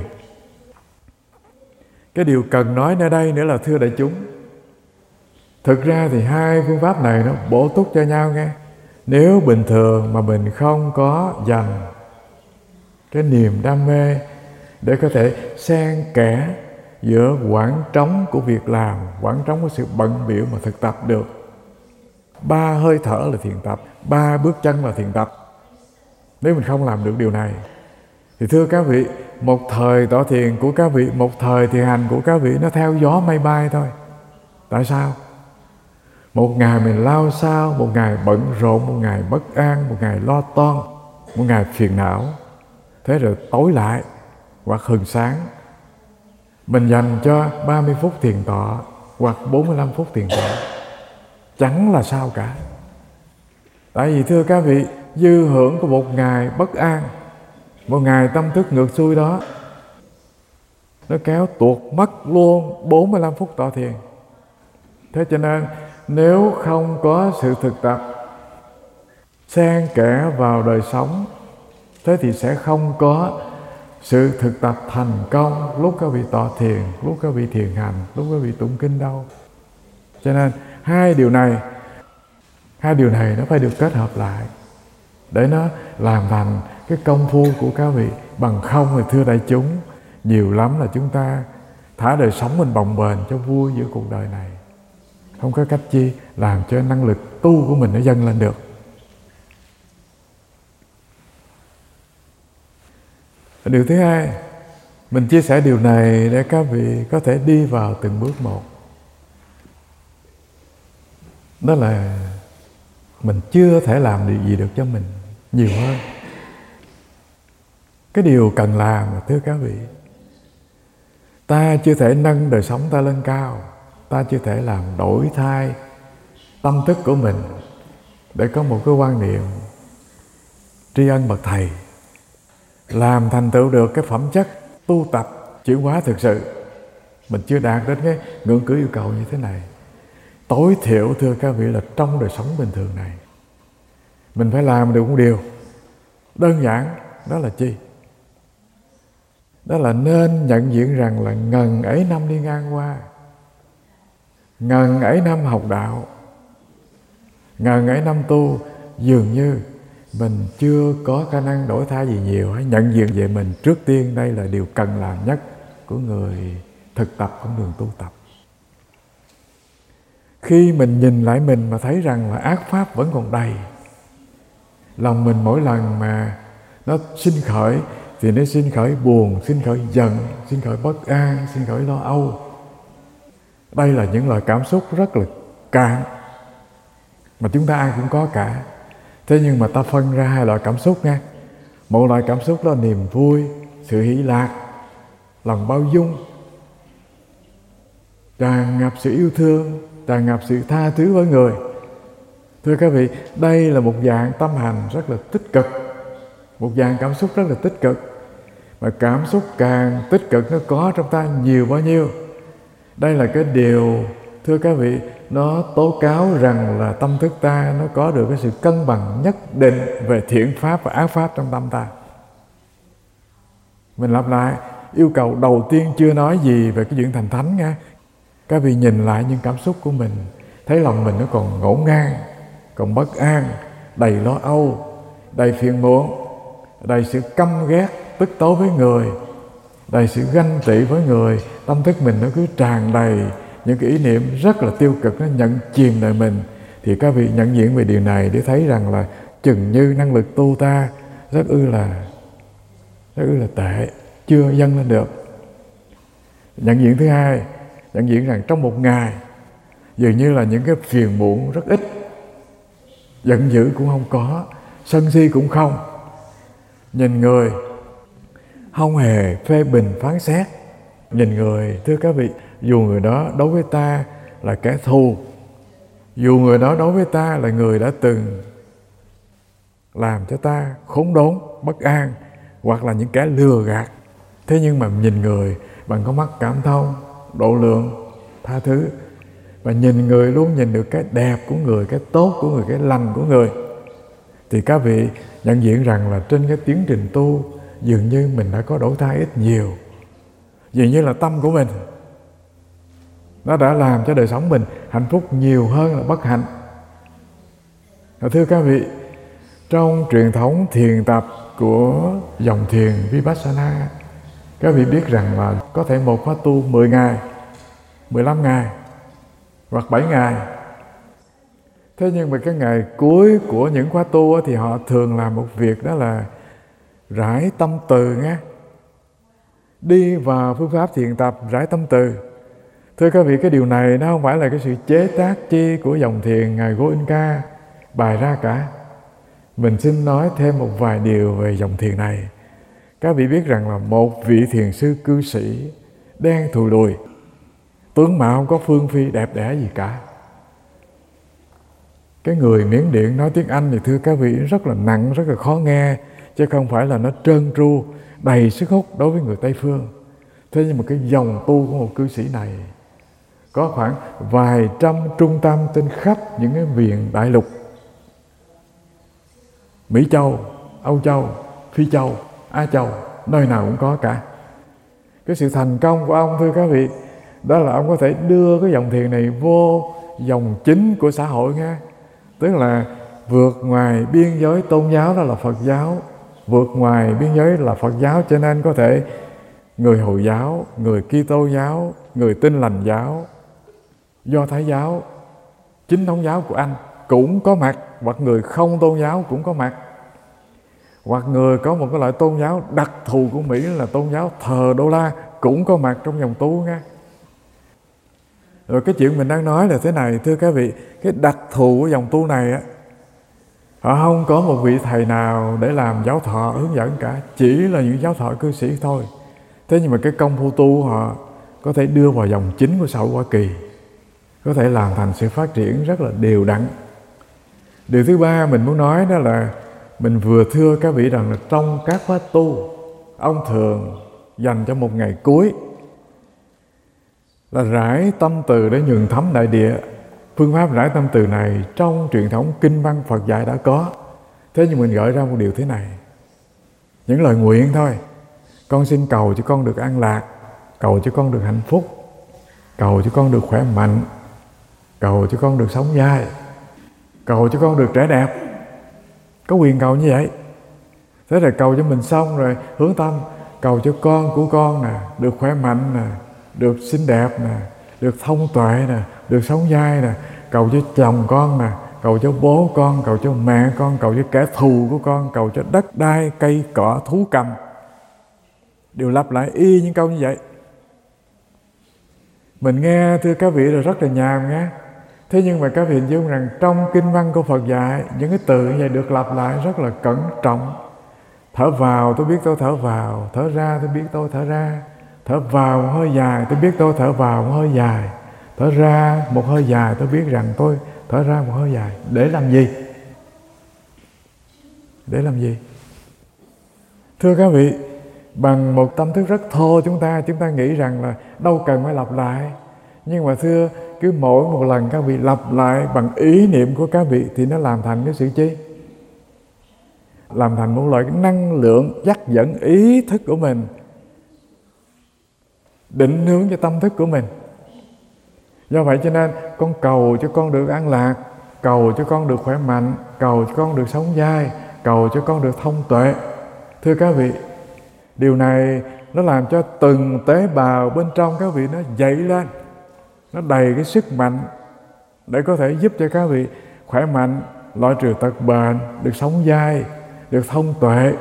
Cái điều cần nói nơi đây nữa là thưa đại chúng, thực ra thì hai phương pháp này nó bổ túc cho nhau nghe. Nếu bình thường mà mình không có dành cái niềm đam mê để có thể xen kẽ giữa quãng trống của việc làm, quãng trống của sự bận bịu mà thực tập được. 3 hơi thở là thiền tập, 3 bước chân là thiền tập. Nếu mình không làm được điều này thì thưa các vị, một thời tọa thiền của các vị, một thời thiền hành của các vị nó theo gió mây bay thôi. Tại sao? Một ngày mình lao sao, một ngày bận rộn, một ngày bất an, một ngày lo toan, một ngày phiền não. Thế rồi tối lại hoặc hừng sáng, mình dành cho 30 phút thiền tọa hoặc 45 phút thiền tọa, chẳng là sao cả. Tại vì thưa các vị, dư hưởng của một ngày bất an, một ngày tâm thức ngược xuôi đó, nó kéo tuột mất luôn 45 phút tọa thiền. Thế cho nên nếu không có sự thực tập xen kẽ vào đời sống, thế thì sẽ không có sự thực tập thành công lúc các vị tọa thiền, lúc các vị thiền hành, lúc các vị tụng kinh đâu. Cho nên hai điều này nó phải được kết hợp lại để nó làm thành cái công phu của các vị. Bằng không thì thưa đại chúng, nhiều lắm là chúng ta thả đời sống mình bồng bềnh cho vui giữa cuộc đời này, không có cách chi làm cho năng lực tu của mình nó dâng lên được. Điều thứ hai, mình chia sẻ điều này để các vị có thể đi vào từng bước một. Đó là mình chưa thể làm điều gì được cho mình nhiều hơn. cái điều cần làm, thưa các vị. Ta chưa thể nâng đời sống ta lên cao, ta chưa thể làm đổi thay tâm thức của mình để có một cái quan niệm tri ân bậc thầy, làm thành tựu được cái phẩm chất tu tập chuyển hóa thực sự. Mình chưa đạt đến cái ngưỡng cửa yêu cầu như thế này. Tối thiểu, thưa các vị, là trong đời sống bình thường này mình phải làm được một điều đơn giản. Đó là chi? Đó là nên nhận diện rằng là ngần ấy năm đi ngang qua, ngần ấy năm học đạo, ngần ấy năm tu, dường như mình chưa có khả năng đổi thay gì nhiều. Hãy nhận diện về mình trước tiên. Đây là điều cần làm nhất của người thực tập con đường tu tập. Khi mình nhìn lại mình mà thấy rằng là ác pháp vẫn còn đầy, lòng mình mỗi lần mà nó sinh khởi thì nó sinh khởi buồn, sinh khởi giận, sinh khởi bất an, sinh khởi lo âu. Đây là những loại cảm xúc rất là cạn mà chúng ta ai cũng có cả. Thế nhưng mà ta phân ra hai loại cảm xúc nha. Một loại cảm xúc đó là niềm vui, sự hỷ lạc, lòng bao dung, tràn ngập sự yêu thương, tràn ngập sự tha thứ với người. Thưa các vị, đây là một dạng tâm hành rất là tích cực, một dạng cảm xúc rất là tích cực. Mà cảm xúc càng tích cực nó có trong ta nhiều bao nhiêu, đây là cái điều, thưa các vị, nó tố cáo rằng là tâm thức ta nó có được cái sự cân bằng nhất định về thiện pháp và ác pháp trong tâm ta. Mình lặp lại, yêu cầu đầu tiên chưa nói gì về cái chuyện thành thánh nha. Các vị nhìn lại những cảm xúc của mình, thấy lòng mình nó còn ngổn ngang, còn bất an, đầy lo âu, đầy phiền muộn, đầy sự căm ghét, tức tối với người, đầy sự ganh tị với người. Tâm thức mình nó cứ tràn đầy những cái ý niệm rất là tiêu cực, nó nhận chìm đời mình. Thì các vị nhận diện về điều này để thấy rằng là chừng như năng lực tu ta rất là tệ, chưa dâng lên được. Nhận diện thứ hai, nhận diện rằng trong một ngày dường như là những cái phiền muộn rất ít, giận dữ cũng không có, sân si cũng không. Nhìn người không hề phê bình phán xét. Nhìn người, thưa các vị, dù người đó đối với ta là kẻ thù, dù người đó đối với ta là người đã từng làm cho ta khốn đốn, bất an, hoặc là những kẻ lừa gạt, thế nhưng mà nhìn người bằng con mắt cảm thông, độ lượng, tha thứ, và nhìn người luôn nhìn được cái đẹp của người, cái tốt của người, cái lành của người, thì các vị nhận diện rằng là trên cái tiến trình tu dường như mình đã có đổi thay ít nhiều. Dường như là tâm của mình nó đã làm cho đời sống mình hạnh phúc nhiều hơn là bất hạnh. Thưa các vị, trong truyền thống thiền tập của dòng thiền Vipassana, các vị biết rằng là có thể một khóa tu 10 ngày, 15 ngày hoặc 7 ngày. Thế nhưng mà cái ngày cuối của những khóa tu thì họ thường làm một việc, đó là rải tâm từ nghe. Đi vào phương pháp thiền tập rải tâm từ. Thưa các vị, cái điều này nó không phải là cái sự chế tác chi của dòng thiền Ngài Goenka bày ra cả. Mình xin nói thêm một vài điều về dòng thiền này. Các vị biết rằng là một vị thiền sư cư sĩ đen thùi lùi, tướng mạo không có phương phi đẹp đẽ gì cả. Cái người Miến Điện nói tiếng Anh thì thưa các vị rất là nặng, rất là khó nghe, chứ không phải là nó trơn tru, đầy sức hút đối với người Tây Phương. Thế nhưng mà cái dòng tu của một cư sĩ này có khoảng vài trăm trung tâm trên khắp những cái viện đại lục, Mỹ Châu, Âu Châu, Phi Châu, Á Châu, nơi nào cũng có cả. Cái sự thành công của ông, thưa các vị, đó là ông có thể đưa cái dòng thiền này vô dòng chính của xã hội nghe. Tức là vượt ngoài biên giới tôn giáo, đó là Phật giáo. Vượt ngoài biên giới là Phật giáo, cho nên có thể người Hồi giáo, người Kitô giáo, người Tin Lành giáo, Do Thái giáo, chính thống giáo của Anh cũng có mặt, hoặc người không tôn giáo cũng có mặt, hoặc người có một cái loại tôn giáo đặc thù của Mỹ là tôn giáo thờ đô la cũng có mặt trong dòng tu nghe. Rồi cái chuyện mình đang nói là thế này, thưa các vị, cái đặc thù của dòng tu này á, Họ không có một vị thầy nào để làm giáo thọ hướng dẫn cả, chỉ là những giáo thọ cư sĩ thôi. Thế nhưng mà cái công phu tu họ có thể đưa vào dòng chính của xã hội Hoa Kỳ, có thể làm thành sự phát triển rất là đều đặn. Điều thứ ba mình muốn nói đó là mình vừa thưa các vị rằng là trong các khóa tu, ông thường dành cho một ngày cuối là rải tâm từ để nhường thấm đại địa. Phương pháp rải tâm từ này trong truyền thống kinh văn Phật dạy đã có. Thế nhưng mình gợi ra một điều thế này, những lời nguyện thôi. Con xin cầu cho con được an lạc, cầu cho con được hạnh phúc, cầu cho con được khỏe mạnh, cầu cho con được sống dai, cầu cho con được trẻ đẹp. Có quyền cầu như vậy. Thế rồi cầu cho mình xong rồi hướng tâm cầu cho con của con nè, được khỏe mạnh nè, được xinh đẹp nè, được thông tuệ nè, được sống dai nè, cầu cho chồng con nè, cầu cho bố con, cầu cho mẹ con, cầu cho kẻ thù của con, cầu cho đất đai, cây cỏ, thú cầm. Đều lặp lại y những câu như vậy. Mình nghe thưa các vị là rất là nhàm nghe. Thế nhưng mà các vị hình dung rằng trong kinh văn của Phật dạy, những cái từ như vậy được lặp lại rất là cẩn trọng. Thở vào tôi biết tôi thở vào, thở ra tôi biết tôi thở ra, thở vào một hơi dài tôi biết tôi thở vào một hơi dài, thở ra một hơi dài tôi biết rằng tôi thở ra một hơi dài. Để làm gì? Để làm gì? Thưa các vị, bằng một tâm thức rất thô chúng ta nghĩ rằng là đâu cần phải lặp lại. Nhưng mà thưa, cứ mỗi một lần các vị lặp lại bằng ý niệm của các vị thì nó làm thành cái sự chi? Làm thành một loại năng lượng dắt dẫn ý thức của mình, định hướng cho tâm thức của mình. Do vậy cho nên con cầu cho con được an lạc, cầu cho con được khỏe mạnh, cầu cho con được sống dai, cầu cho con được thông tuệ. Thưa các vị, điều này nó làm cho từng tế bào bên trong các vị nó dậy lên, nó đầy cái sức mạnh để có thể giúp cho các vị khỏe mạnh, loại trừ tật bệnh, được sống dai, được thông tuệ,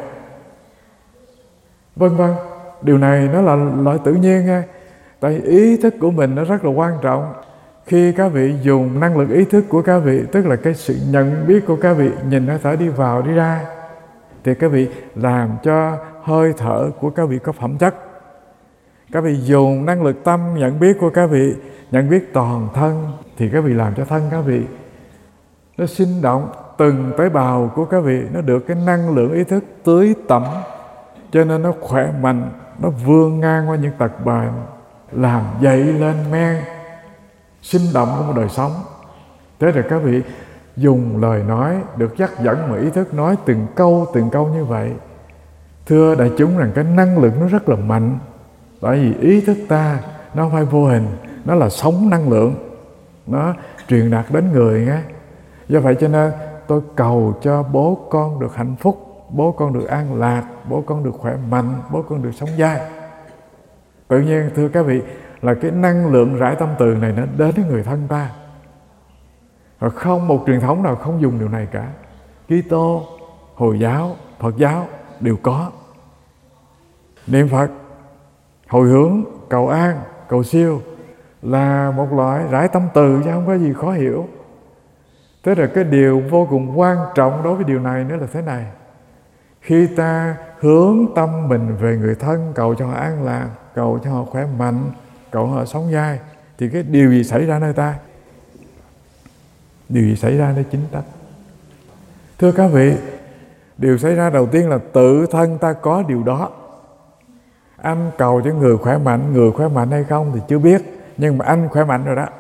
vân vân. Điều này nó là loại tự nhiên nha. Tại ý thức của mình nó rất là quan trọng. Khi các vị dùng năng lực ý thức của các vị, tức là cái sự nhận biết của các vị, nhìn hơi thở đi vào đi ra, thì các vị làm cho hơi thở của các vị có phẩm chất. Các vị dùng năng lực tâm nhận biết của các vị, nhận biết toàn thân, thì các vị làm cho thân các vị nó sinh động. Từng tế bào của các vị nó được cái năng lượng ý thức tưới tẩm, cho nên nó khỏe mạnh, nó vươn ngang qua những tật bệnh, làm dậy lên men sinh động của một đời sống. Thế rồi các vị dùng lời nói được dắt dẫn mà ý thức nói từng câu như vậy. Thưa đại chúng rằng cái năng lượng nó rất là mạnh. Tại vì ý thức ta nó không phải vô hình, nó là sống năng lượng, nó truyền đạt đến người nghe. Do vậy cho nên tôi cầu cho bố con được hạnh phúc, bố con được an lạc, bố con được khỏe mạnh, bố con được sống dai. Tự nhiên thưa các vị là cái năng lượng rải tâm từ này nó đến với người thân ta. Và không một truyền thống nào không dùng điều này cả. Kitô, Hồi giáo, Phật giáo đều có. Niệm Phật, hồi hướng, cầu an, cầu siêu là một loại rải tâm từ chứ không có gì khó hiểu. Thế rồi cái điều vô cùng quan trọng đối với điều này nữa là thế này. Khi ta hướng tâm mình về người thân, cầu cho họ an lạc, cầu cho họ khỏe mạnh, cầu họ sống dai, thì cái điều gì xảy ra nơi ta? Điều gì xảy ra nơi chính ta? Thưa các vị, điều xảy ra đầu tiên là tự thân ta có điều đó. Anh cầu cho người khỏe mạnh hay không thì chưa biết, nhưng mà anh khỏe mạnh rồi đó.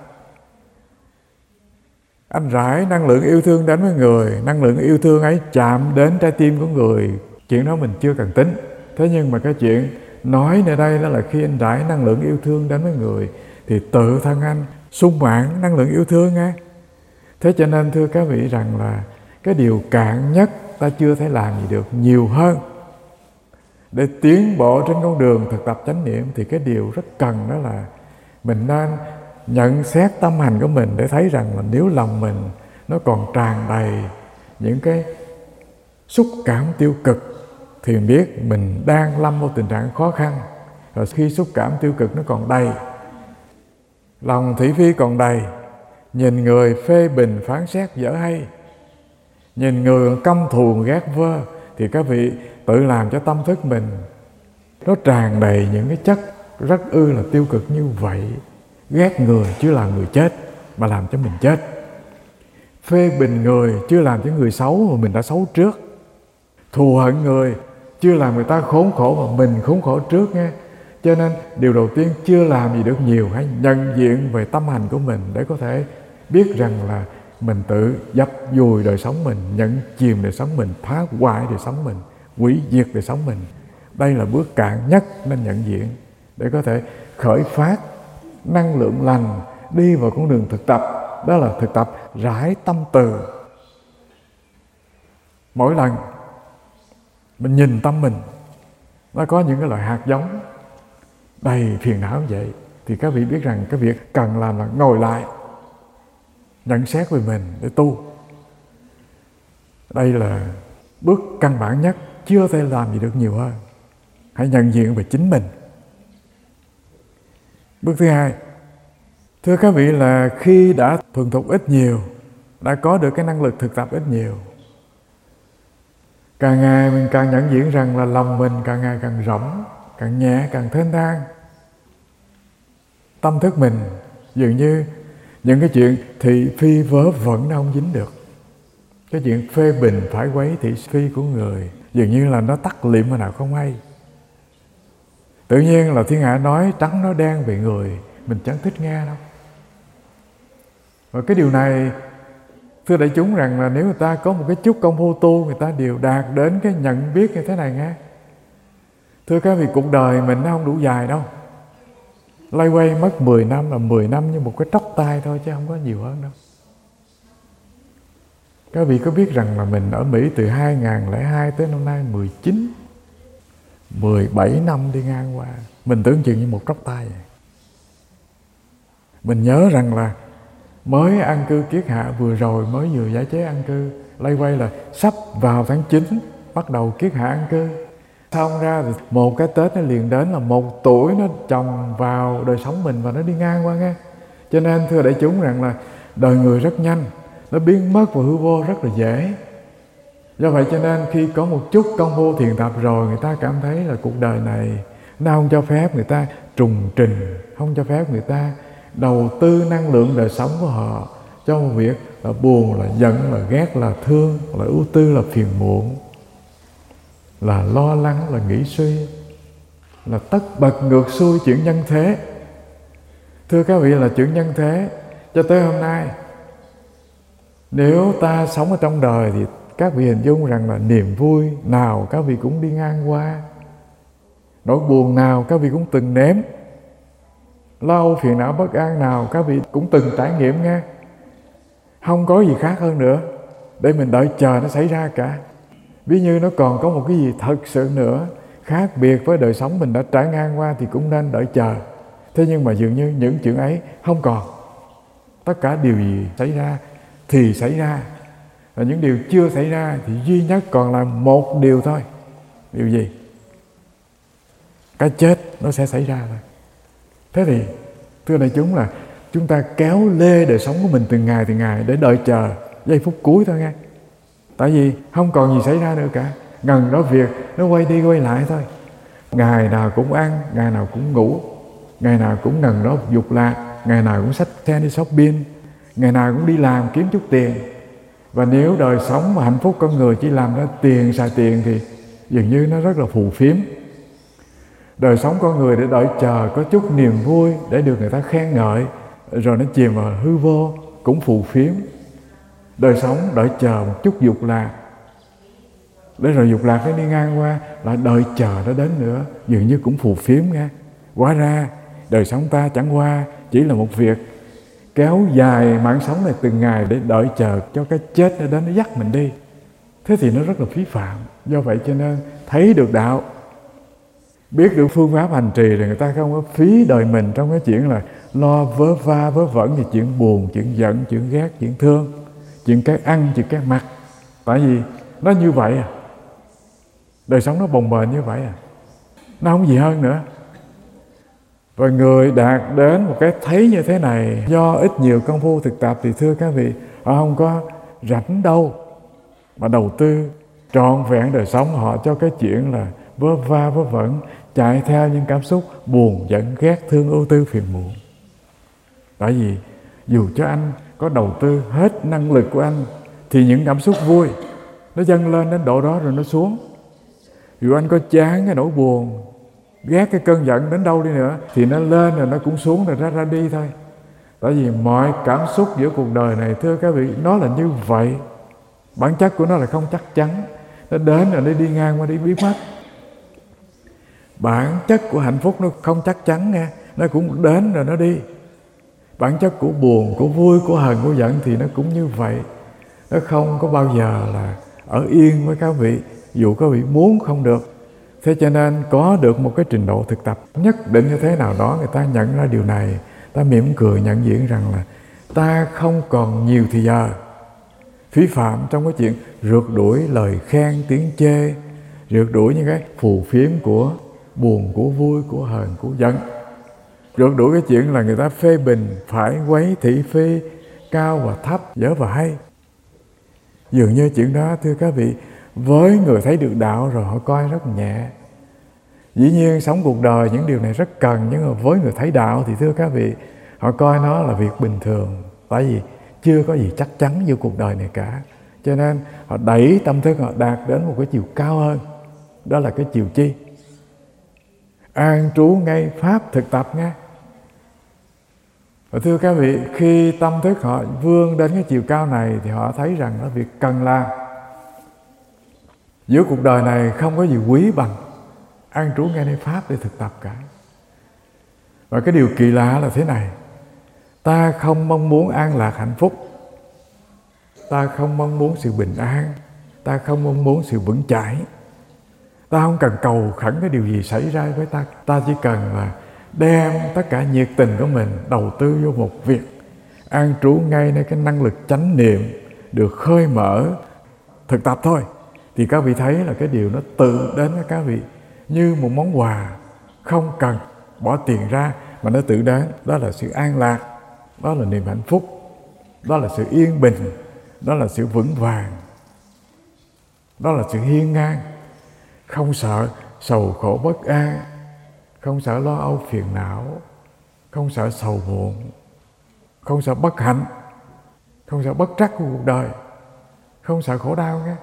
Anh rải năng lượng yêu thương đến với người, năng lượng yêu thương ấy chạm đến trái tim của người, chuyện đó mình chưa cần tính. Thế nhưng mà cái chuyện nói nơi đây đó là khi anh rải năng lượng yêu thương đến với người thì tự thân anh sung mãn năng lượng yêu thương á. Thế cho nên thưa các vị rằng là cái điều cạn nhất ta chưa thể làm gì được, nhiều hơn để tiến bộ trên con đường thực tập chánh niệm thì cái điều rất cần đó là mình nên nhận xét tâm hành của mình để thấy rằng là nếu lòng mình nó còn tràn đầy những cái xúc cảm tiêu cực thì mình biết mình đang lâm vào tình trạng khó khăn. Rồi khi xúc cảm tiêu cực nó còn đầy, lòng thị phi còn đầy, nhìn người phê bình phán xét dở hay, nhìn người căm thù ghét vơ, thì các vị tự làm cho tâm thức mình nó tràn đầy những cái chất rất là tiêu cực như vậy. Ghét người chưa làm người chết mà làm cho mình chết. Phê bình người chưa làm cho người xấu mà mình đã xấu trước. Thù hận người chưa làm người ta khốn khổ mà mình khốn khổ trước nghe. Cho nên điều đầu tiên chưa làm gì được nhiều, hãy nhận diện về tâm hành của mình để có thể biết rằng là mình tự dập dùi đời sống mình, nhận chìm đời sống mình, phá hoại đời sống mình, hủy diệt đời sống mình. Đây là bước cạn nhất nên nhận diện để có thể khởi phát năng lượng lành đi vào con đường thực tập. Đó là thực tập rải tâm từ. Mỗi lần mình nhìn tâm mình, nó có những cái loại hạt giống đầy phiền não vậy, thì các vị biết rằng cái việc cần làm là ngồi lại nhận xét về mình để tu. Đây là bước căn bản nhất, chưa thể làm gì được nhiều hơn. Hãy nhận diện về chính mình. Bước thứ hai, thưa các vị, là khi đã thuần thục ít nhiều, đã có được cái năng lực thực tập ít nhiều, càng ngày mình càng nhận diện rằng là lòng mình càng ngày càng rỗng, càng nhẹ, càng thênh thang. Tâm thức mình dường như những cái chuyện thị phi vớ vẩn nó không dính được. Cái chuyện phê bình phải quấy thị phi của người dường như là nó tắt liệm mà nào không hay. Tự nhiên là thiên hạ nói trắng nói đen về người, mình chẳng thích nghe đâu. Và cái điều này, thưa đại chúng, rằng là nếu người ta có một cái chút công phu tu, người ta đều đạt đến cái nhận biết như thế này nghe. Thưa các vị, cuộc đời mình nó không đủ dài đâu. Lay quay mất 10 năm là 10 năm như một cái tróc tay thôi, chứ không có nhiều hơn đâu. Các vị có biết rằng là mình ở Mỹ từ 2002 tới năm nay 17 năm đi ngang qua. Mình tưởng chừng như một tróc tay vậy. Mình nhớ rằng là mới an cư kiết hạ, vừa rồi mới vừa giải chế an cư. Lay quay là sắp vào tháng 9 bắt đầu kiết hạ an cư. Xong ra thì một cái Tết nó liền đến là 1 tuổi nó chồng vào đời sống mình và nó đi ngang qua nghe. Cho nên thưa đại chúng rằng là đời người rất nhanh, nó biến mất và hư vô rất là dễ. Do vậy cho nên khi có một chút công phu thiền tập rồi, người ta cảm thấy là cuộc đời này nó không cho phép người ta trùng trình, không cho phép người ta đầu tư năng lượng đời sống của họ cho một việc là buồn, là giận, là ghét, là thương, là ưu tư, là phiền muộn, là lo lắng, là nghĩ suy, là tất bật ngược xuôi chuyện nhân thế. Thưa các vị, là chuyện nhân thế cho tới hôm nay, nếu ta sống ở trong đời thì các vị hình dung rằng là niềm vui nào các vị cũng đi ngang qua, nỗi buồn nào các vị cũng từng nếm, lo âu phiền não bất an nào các vị cũng từng trải nghiệm nghe. Không có gì khác hơn nữa để mình đợi chờ nó xảy ra cả. Ví như nó còn có một cái gì thật sự nữa khác biệt với đời sống mình đã trải ngang qua thì cũng nên đợi chờ. Thế nhưng mà dường như những chuyện ấy không còn. Tất cả điều gì xảy ra thì xảy ra, và những điều chưa xảy ra thì duy nhất còn là một điều thôi. Điều gì? Cái chết nó sẽ xảy ra thôi. Thế thì thưa đại chúng, là chúng ta kéo lê đời sống của mình từng ngày để đợi chờ giây phút cuối thôi nghe. Tại vì không còn gì xảy ra nữa cả. Ngần đó việc nó quay đi quay lại thôi. Ngày nào cũng ăn, ngày nào cũng ngủ, ngày nào cũng ngần đó dục lạc, ngày nào cũng xách xe đi shopping, ngày nào cũng đi làm kiếm chút tiền. Và nếu đời sống và hạnh phúc con người chỉ làm ra tiền, xài tiền thì dường như nó rất là phù phiếm. Đời sống con người để đợi chờ có chút niềm vui để được người ta khen ngợi, rồi nó chìm vào hư vô cũng phù phiếm. Đời sống đợi chờ một chút dục lạc, để rồi dục lạc nó đi ngang qua, lại đợi chờ nó đến nữa, dường như cũng phù phiếm nha. Hóa ra đời sống ta chẳng qua chỉ là một việc kéo dài mạng sống này từng ngày để đợi chờ cho cái chết nó đến nó dắt mình đi. Thế thì nó rất là phí phạm. Do vậy cho nên thấy được đạo, biết được phương pháp hành trì thì người ta không có phí đời mình trong cái chuyện là lo vớ va vớ vẩn về chuyện buồn, chuyện giận, chuyện ghét, chuyện thương, chuyện cái ăn, chuyện cái mặc. Tại vì nó như vậy à. Đời sống nó bồng bềnh như vậy à. Nó không gì hơn nữa. Và người đạt đến một cái thấy như thế này do ít nhiều công phu thực tập thì thưa các vị, họ không có rảnh đâu mà đầu tư trọn vẹn đời sống họ cho cái chuyện là vớ va vớ vẩn, chạy theo những cảm xúc buồn, giận, ghét, thương, ưu tư, phiền muộn. Tại vì dù cho anh có đầu tư hết năng lực của anh thì những cảm xúc vui nó dâng lên đến độ đó rồi nó xuống. Dù anh có chán cái nỗi buồn, ghét cái cơn giận đến đâu đi nữa thì nó lên rồi nó cũng xuống rồi ra đi thôi. Tại vì mọi cảm xúc giữa cuộc đời này, thưa các vị, nó là như vậy. Bản chất của nó là không chắc chắn. Nó đến rồi nó đi ngang qua đi biến mất. Bản chất của hạnh phúc nó không chắc chắn nha. Nó cũng đến rồi nó đi. Bản chất của buồn, của vui, của hờn, của giận thì nó cũng như vậy. Nó không có bao giờ là ở yên với các vị, dù các vị muốn không được. Thế cho nên có được một cái trình độ thực tập nhất định như thế nào đó, người ta nhận ra điều này, ta mỉm cười nhận diện rằng là ta không còn nhiều thì giờ phí phạm trong cái chuyện rượt đuổi lời khen tiếng chê, rượt đuổi những cái phù phiếm của buồn, của vui, của hờn, của giận, rượt đuổi cái chuyện là người ta phê bình, phải quấy, thị phi, cao và thấp, dở và hay. Dường như chuyện đó, thưa các vị, với người thấy được đạo rồi họ coi rất nhẹ. Dĩ nhiên sống cuộc đời những điều này rất cần, nhưng mà với người thấy đạo thì thưa các vị, họ coi nó là việc bình thường. Tại vì chưa có gì chắc chắn như cuộc đời này cả. Cho nên họ đẩy tâm thức họ đạt đến một cái chiều cao hơn. Đó là cái chiều chi? An trú ngay pháp thực tập nghe. Và thưa các vị, khi tâm thức họ vươn đến cái chiều cao này thì họ thấy rằng nó việc cần làm. Giữa cuộc đời này không có gì quý bằng an trú ngay nơi pháp để thực tập cả. Và cái điều kỳ lạ là thế này: ta không mong muốn an lạc hạnh phúc, ta không mong muốn sự bình an, ta không mong muốn sự vững chãi, ta không cần cầu khẩn cái điều gì xảy ra với ta. Ta chỉ cần là đem tất cả nhiệt tình của mình đầu tư vô một việc, an trú ngay nơi cái năng lực chánh niệm được khơi mở thực tập thôi. Thì các vị thấy là cái điều nó tự đến với các vị như một món quà, không cần bỏ tiền ra mà nó tự đến. Đó là sự an lạc, đó là niềm hạnh phúc, đó là sự yên bình, đó là sự vững vàng, đó là sự hiên ngang. Không sợ sầu khổ bất an, không sợ lo âu phiền não, không sợ sầu muộn, không sợ bất hạnh, không sợ bất trắc của cuộc đời, không sợ khổ đau nghe.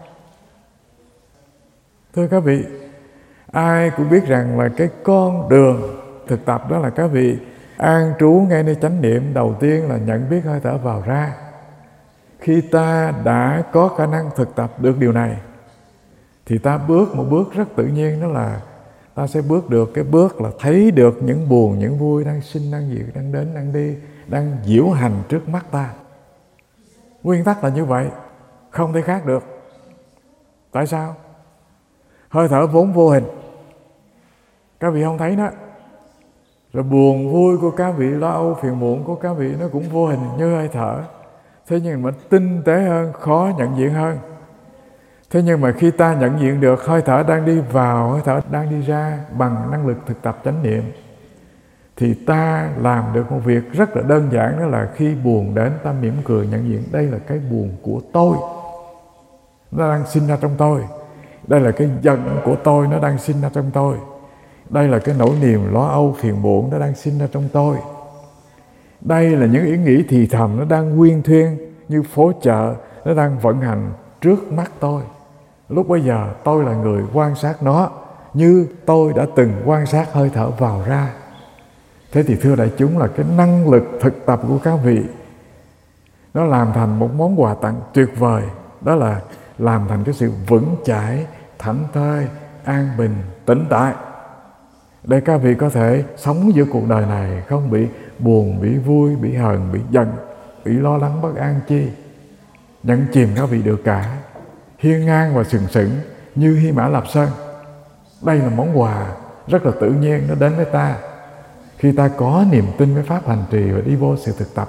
Thưa các vị, ai cũng biết rằng là cái con đường thực tập đó là các vị an trú ngay nơi chánh niệm. Đầu tiên là nhận biết hơi thở vào ra. Khi ta đã có khả năng thực tập được điều này thì ta bước một bước rất tự nhiên, đó là ta sẽ bước được cái bước là thấy được những buồn, những vui đang sinh, đang diệt, đang đến, đang đi, đang diễu hành trước mắt ta. Nguyên tắc là như vậy, không thể khác được. Tại sao? Hơi thở vốn vô hình, các vị không thấy nó. Rồi buồn vui của các vị, lo âu phiền muộn của các vị nó cũng vô hình như hơi thở. Thế nhưng mà tinh tế hơn, khó nhận diện hơn. Thế nhưng mà khi ta nhận diện được hơi thở đang đi vào, hơi thở đang đi ra bằng năng lực thực tập chánh niệm, thì ta làm được một việc rất là đơn giản, đó là khi buồn đến ta mỉm cười nhận diện đây là cái buồn của tôi, nó đang sinh ra trong tôi. Đây là cái giận của tôi, nó đang sinh ra trong tôi. Đây là cái nỗi niềm lo âu phiền muộn, nó đang sinh ra trong tôi. Đây là những ý nghĩ thì thầm, nó đang nguyên thuyên như phố chợ, nó đang vận hành trước mắt tôi. Lúc bây giờ tôi là người quan sát nó, như tôi đã từng quan sát hơi thở vào ra. Thế thì thưa đại chúng, là cái năng lực thực tập của các vị nó làm thành một món quà tặng tuyệt vời. Đó là làm thành cái sự vững chãi, thảnh thơi, an bình, tĩnh tại, để các vị có thể sống giữa cuộc đời này không bị buồn, bị vui, bị hờn, bị giận, bị lo lắng bất an chi. Nhận chìm các vị được cả, hiên ngang và sừng sững như Hy Mã Lạp Sơn. Đây là món quà rất là tự nhiên, nó đến với ta khi ta có niềm tin với pháp hành trì và đi vô sự thực tập.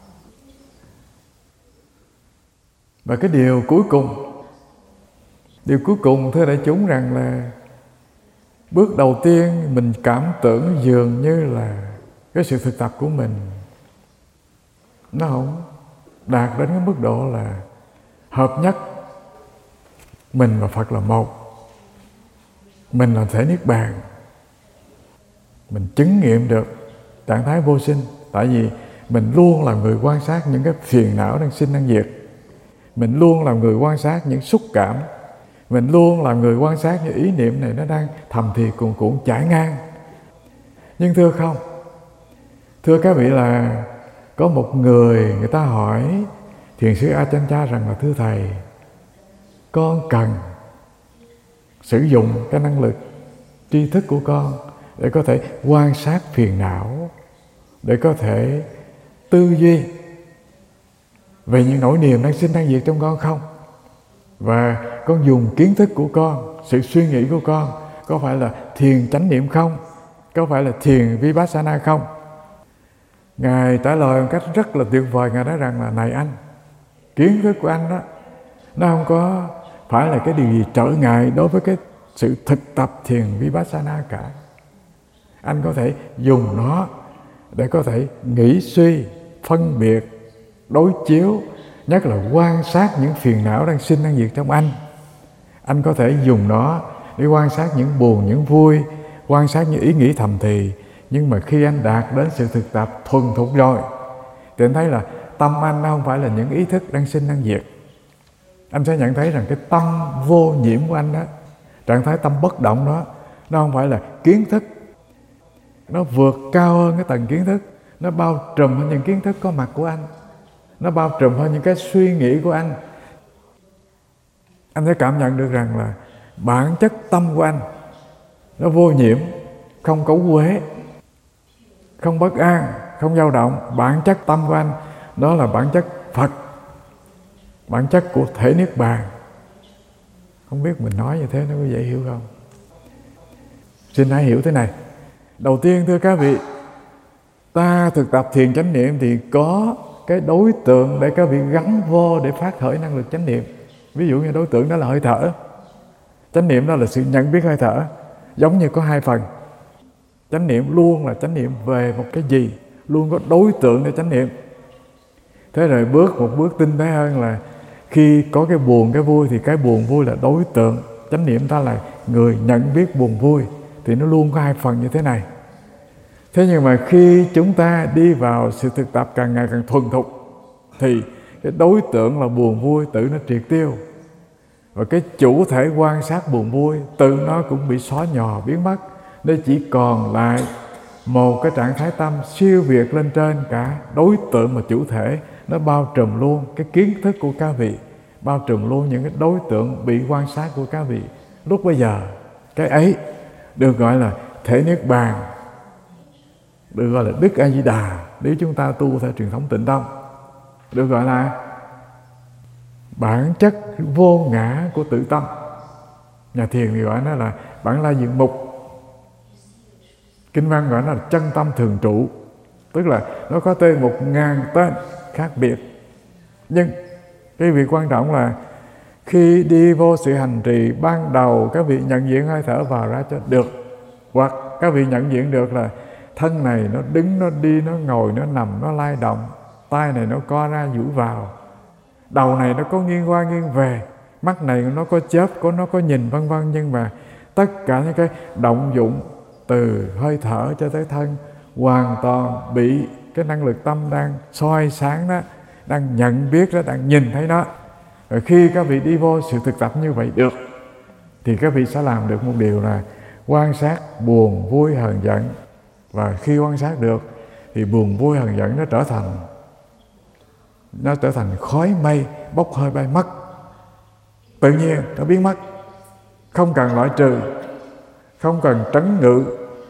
Và cái điều cuối cùng thưa đại chúng, rằng là bước đầu tiên mình cảm tưởng dường như là cái sự thực tập của mình nó không đạt đến cái mức độ là hợp nhất Mình và Phật là một. Mình là thể Niết Bàn. Mình chứng nghiệm được trạng thái vô sinh. Tại vì mình luôn là người quan sát những cái phiền não đang sinh đang diệt. Mình luôn là người quan sát những xúc cảm. Mình luôn là người quan sát những ý niệm này nó đang thầm thì cuồn cuộn chảy ngang. Nhưng thưa không, thưa các vị, là có một người ta hỏi Thiền sư Ajahn Chah rằng là thưa Thầy, con cần sử dụng cái năng lực tri thức của con để có thể quan sát phiền não, để có thể tư duy về những nỗi niềm đang sinh đang diệt trong con không? Và con dùng kiến thức của con, sự suy nghĩ của con, có phải là thiền chánh niệm không? Có phải là thiền Vipassana không? Ngài trả lời một cách rất là tuyệt vời. Ngài nói rằng là này anh, kiến thức của anh đó, nó không có phải là cái điều gì trở ngại đối với cái sự thực tập thiền Vipassana cả. Anh có thể dùng nó để có thể nghĩ suy, phân biệt, đối chiếu, nhất là quan sát những phiền não đang sinh đang diệt trong anh. Anh có thể dùng nó để quan sát những buồn, những vui, quan sát những ý nghĩ thầm thì. Nhưng mà khi anh đạt đến sự thực tập thuần thục rồi thì anh thấy là tâm anh nó không phải là những ý thức đang sinh đang diệt. Anh sẽ nhận thấy rằng cái tâm vô nhiễm của anh đó, trạng thái tâm bất động đó, nó không phải là kiến thức. Nó vượt cao hơn cái tầng kiến thức. Nó bao trùm hơn những kiến thức có mặt của anh. Nó bao trùm hơn những cái suy nghĩ của anh. Anh sẽ cảm nhận được rằng là bản chất tâm của anh nó vô nhiễm, không cấu uế, không bất an, không dao động. Bản chất tâm của anh đó là bản chất Phật, bản chất của thể Niết Bàn. Không biết mình nói như thế nó có dễ hiểu không? Xin hãy hiểu thế này. Đầu tiên thưa các vị, ta thực tập thiền chánh niệm thì có cái đối tượng để các vị gắn vô để phát khởi năng lực chánh niệm. Ví dụ như đối tượng đó là hơi thở. Chánh niệm đó là sự nhận biết hơi thở. Giống như có hai phần. Chánh niệm luôn là chánh niệm về một cái gì, luôn có đối tượng để chánh niệm. Thế rồi một bước tinh tế hơn là khi có cái buồn, cái vui thì cái buồn vui là đối tượng. Chánh niệm ta là người nhận biết buồn vui. Thì nó luôn có hai phần như thế này. Thế nhưng mà khi chúng ta đi vào sự thực tập càng ngày càng thuần thục thì cái đối tượng là buồn vui tự nó triệt tiêu. Và cái chủ thể quan sát buồn vui tự nó cũng bị xóa nhòa biến mất. Nó chỉ còn lại một cái trạng thái tâm siêu việt lên trên cả đối tượng và chủ thể. Nó bao trùm luôn cái kiến thức của các vị, bao trùm luôn những cái đối tượng bị quan sát của các vị. Lúc bây giờ cái ấy được gọi là thể Niết Bàn, được gọi là Đức A Di Đà nếu chúng ta tu theo truyền thống Tịnh Tông, được gọi là bản chất vô ngã của tự tâm. Nhà thiền thì gọi nó là bản la diện mục, kinh văn gọi nó là chân tâm thường trụ. Tức là nó có tên 1000 tên khác biệt. Nhưng cái việc quan trọng là khi đi vô sự hành trì, ban đầu các vị nhận diện hơi thở vào ra cho được. Hoặc các vị nhận diện được là thân này nó đứng, nó đi, nó ngồi, nó nằm, nó lay động. Tai này nó co ra duỗi vào. Đầu này nó có nghiêng qua nghiêng về. Mắt này nó có chớp, nó có nhìn vân vân. Nhưng mà tất cả những cái động dụng từ hơi thở cho tới thân hoàn toàn bị cái năng lực tâm đang soi sáng đó, đang nhận biết đó, đang nhìn thấy nó. Rồi khi các vị đi vô sự thực tập như vậy được thì các vị sẽ làm được một điều là quan sát buồn, vui, hờn, giận. Và khi quan sát được thì buồn, vui, hờn, giận nó trở thành khói mây bốc hơi bay mất. Tự nhiên nó biến mất, không cần loại trừ, không cần trấn ngự.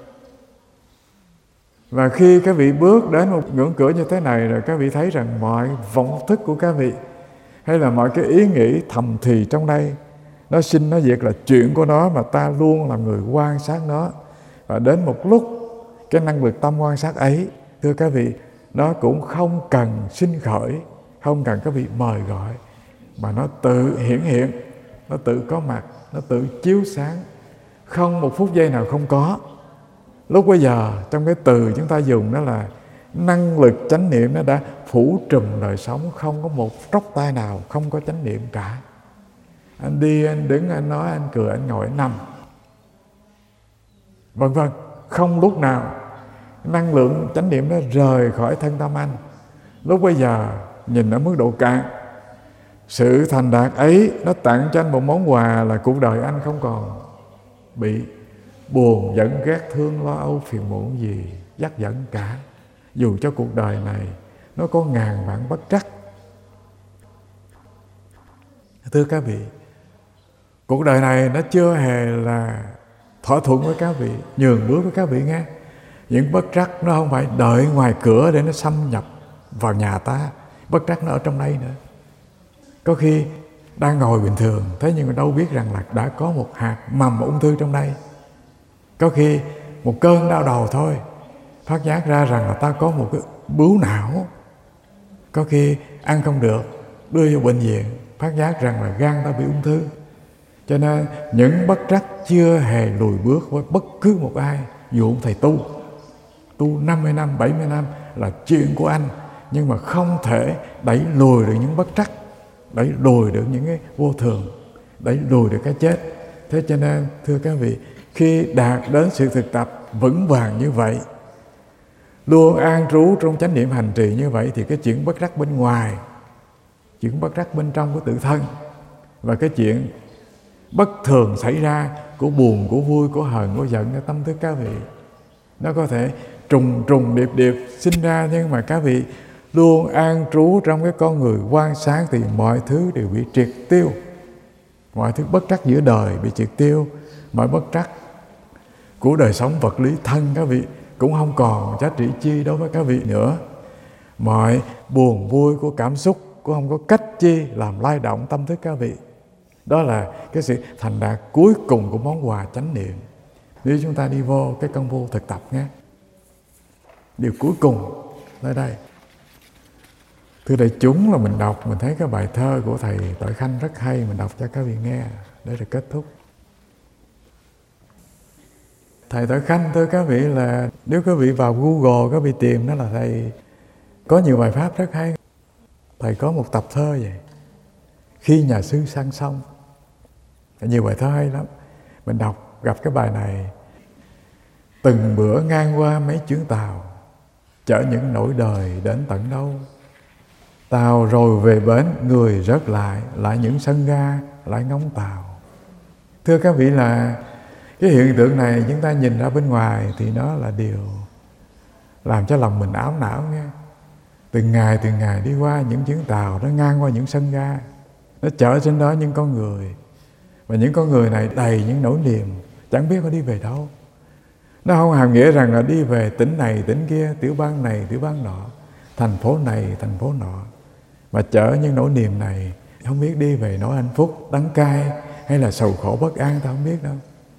Và khi các vị bước đến một ngưỡng cửa như thế này rồi, các vị thấy rằng mọi vọng thức của các vị hay là mọi cái ý nghĩ thầm thì trong đây, nó sinh nó diệt là chuyện của nó, mà ta luôn là người quan sát nó. Và đến một lúc cái năng lực tâm quan sát ấy, thưa các vị, nó cũng không cần sinh khởi, không cần các vị mời gọi, mà nó tự hiển hiện, nó tự có mặt, nó tự chiếu sáng, không một phút giây nào không có. Lúc bây giờ trong cái từ chúng ta dùng đó là năng lực chánh niệm nó đã phủ trùm đời sống, không có một tróc tay nào không có chánh niệm cả. anh đi, anh đứng, anh nói, anh cười, anh ngồi, anh nằm, vân vân. Không lúc nào năng lượng chánh niệm nó rời khỏi thân tâm anh. Lúc bây giờ nhìn ở mức độ cạn, sự thành đạt ấy nó tặng cho anh một món quà là cuộc đời anh không còn bị buồn, giận, ghét, thương, lo âu, phiền muộn gì dắt dẫn cả. Dù cho cuộc đời này nó có ngàn vạn bất trắc. Thưa các vị, cuộc đời này nó chưa hề là thỏa thuận với các vị, nhường bước với các vị nghe. Những bất trắc nó không phải đợi ngoài cửa để nó xâm nhập vào nhà ta. Bất trắc nó ở trong đây nữa. Có khi đang ngồi bình thường, thế nhưng mà đâu biết rằng là đã có một hạt mầm ung thư trong đây. Có khi một cơn đau đầu thôi, phát giác ra rằng là ta có một cái bướu não. Có khi ăn không được, đưa vô bệnh viện, phát giác rằng là gan ta bị ung thư. Cho nên những bất trắc chưa hề lùi bước với bất cứ một ai. Dù ông thầy tu 50 năm, 70 năm là chuyện của anh, nhưng mà không thể đẩy lùi được những bất trắc, đẩy lùi được những cái vô thường, đẩy lùi được cái chết. Thế cho nên thưa các vị, khi đạt đến sự thực tập vững vàng như vậy, luôn an trú trong chánh niệm hành trì như vậy, thì cái chuyện bất trắc bên ngoài, chuyện bất trắc bên trong của tự thân, và cái chuyện bất thường xảy ra của buồn, của vui, của hờn, của giận, cái tâm thức các vị, nó có thể trùng điệp sinh ra, nhưng mà các vị luôn an trú trong cái con người quan sát thì mọi thứ đều bị triệt tiêu. Mọi thứ bất trắc giữa đời bị triệt tiêu. Mọi bất trắc của đời sống vật lý thân các vị cũng không còn giá trị chi đối với các vị nữa. Mọi buồn vui của cảm xúc cũng không có cách chi làm lay động tâm thức các vị. Đó là cái sự thành đạt cuối cùng của món quà chánh niệm. Nếu chúng ta đi vô cái công phu thực tập nhé, điều cuối cùng tới đây. Thưa đại chúng, là mình đọc, mình thấy cái bài thơ của thầy Tội Khanh rất hay, mình đọc cho các vị nghe để rồi kết thúc. Thầy Tội Khanh, thưa các vị, là nếu các vị vào Google các vị tìm, đó là thầy có nhiều bài pháp rất hay. Thầy có một tập thơ vậy, Khi Nhà Sư Sang Sông. Nhiều bài thơ hay lắm. Mình đọc gặp cái bài này: từng bữa ngang qua mấy chuyến tàu, chở những nỗi đời đến tận đâu. Tàu rồi về bến, người rớt lại những sân ga, lại ngóng tàu. Thưa các vị, là cái hiện tượng này chúng ta nhìn ra bên ngoài thì nó là điều làm cho lòng mình áo não nghe. Từng ngày đi qua những chuyến tàu, nó ngang qua những sân ga, nó chở trên đó những con người. Và những con người này đầy những nỗi niềm, chẳng biết họ đi về đâu. Nó không hàm nghĩa rằng là đi về tỉnh này, tỉnh kia, tiểu bang này, tiểu bang nọ, thành phố này, thành phố nọ. Mà chở những nỗi niềm này, không biết đi về nỗi hạnh phúc, đắng cay, hay là sầu khổ bất an, ta không biết đâu.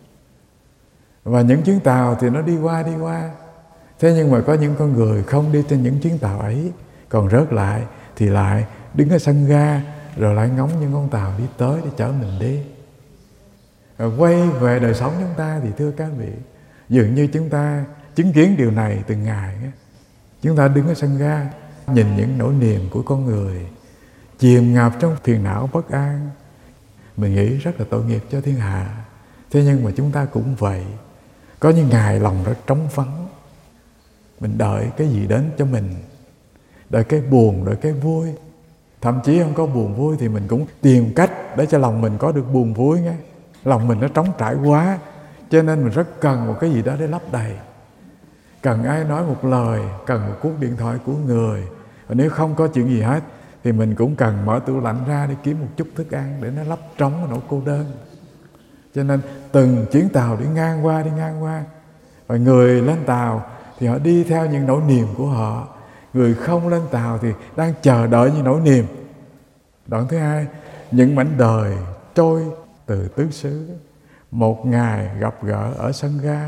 Và những chuyến tàu thì nó đi qua. Thế nhưng mà có những con người không đi trên những chuyến tàu ấy, còn rớt lại thì lại đứng ở sân ga, rồi lại ngóng những con tàu đi tới để chở mình đi. Rồi quay về đời sống chúng ta thì thưa các vị, dường như chúng ta chứng kiến điều này từng ngày. Chúng ta đứng ở sân ga, nhìn những nỗi niềm của con người chìm ngập trong phiền não bất an. Mình nghĩ rất là tội nghiệp cho thiên hạ. Thế nhưng mà chúng ta cũng vậy. Có những ngày lòng rất trống vắng, mình đợi cái gì đến cho mình, đợi cái buồn, đợi cái vui. Thậm chí không có buồn vui thì mình cũng tìm cách để cho lòng mình có được buồn vui nghe. Lòng mình nó trống trải quá, cho nên mình rất cần một cái gì đó để lấp đầy. Cần ai nói một lời, cần một cuộc điện thoại của người. Và nếu không có chuyện gì hết thì mình cũng cần mở tủ lạnh ra để kiếm một chút thức ăn để nó lấp trống cái nỗi cô đơn. Cho nên từng chuyến tàu đi ngang qua. Và người lên tàu thì họ đi theo những nỗi niềm của họ. Người không lên tàu thì đang chờ đợi những nỗi niềm. Đoạn thứ hai, những mảnh đời trôi từ tứ xứ. Một ngày gặp gỡ ở sân ga,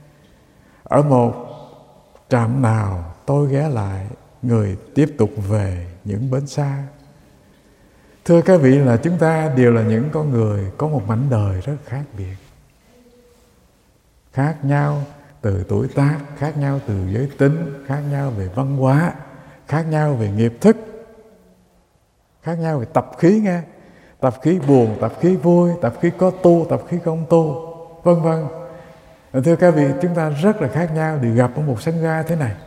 ở một trạm nào tôi ghé lại, người tiếp tục về những bến xa. Thưa các vị, là chúng ta đều là những con người có một mảnh đời rất khác biệt. Khác nhau từ tuổi tác, khác nhau từ giới tính, khác nhau về văn hóa, khác nhau về nghiệp thức, khác nhau về tập khí nghe. tập khí buồn, tập khí vui, tập khí có tu, tập khí không tu, vân vân. Thưa các vị, chúng ta rất là khác nhau để gặp ở một sân ga thế này.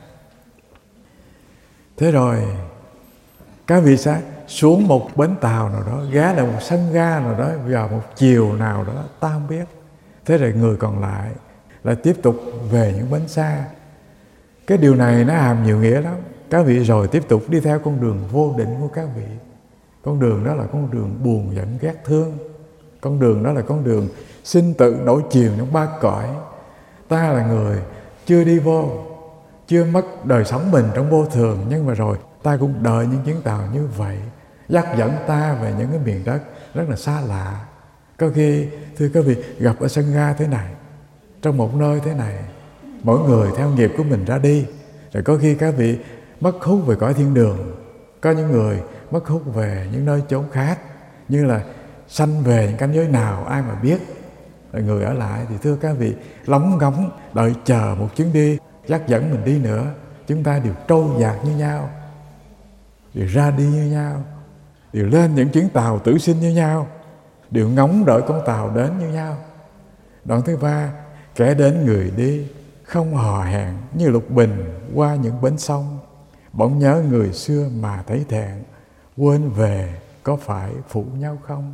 Thế rồi các vị sẽ xuống một bến tàu nào đó, ghé lại một sân ga nào đó vào một chiều nào đó, ta không biết. Thế rồi người còn lại tiếp tục về những bến xa. Cái điều này nó hàm nhiều nghĩa lắm. Các vị rồi tiếp tục đi theo con đường vô định của các vị. Con đường đó là con đường buồn giận ghét thương. Con đường đó là con đường sinh tử nổi chiều trong ba cõi. Ta là người chưa đi vô, chưa mất đời sống mình trong vô thường, nhưng mà rồi ta cũng đợi những chuyến tàu như vậy dắt dẫn ta về những cái miền đất rất là xa lạ. Có khi, thưa các vị, gặp ở sân ga thế này, trong một nơi thế này, mỗi người theo nghiệp của mình ra đi. Rồi có khi các vị mất hút về cõi thiên đường, có những người mất hút về những nơi chốn khác, như là sanh về những cảnh giới nào ai mà biết. Rồi người ở lại thì thưa các vị, lóng ngóng đợi chờ một chuyến đi dắt dẫn mình đi nữa. Chúng ta đều trôi dạt như nhau, đều ra đi như nhau, đều lên những chuyến tàu tử sinh như nhau, đều ngóng đợi con tàu đến như nhau. Đoạn thứ ba, kẻ đến người đi không hò hẹn như lục bình qua những bến sông. Bỗng nhớ người xưa mà thấy thẹn, quên về có phải phụ nhau không?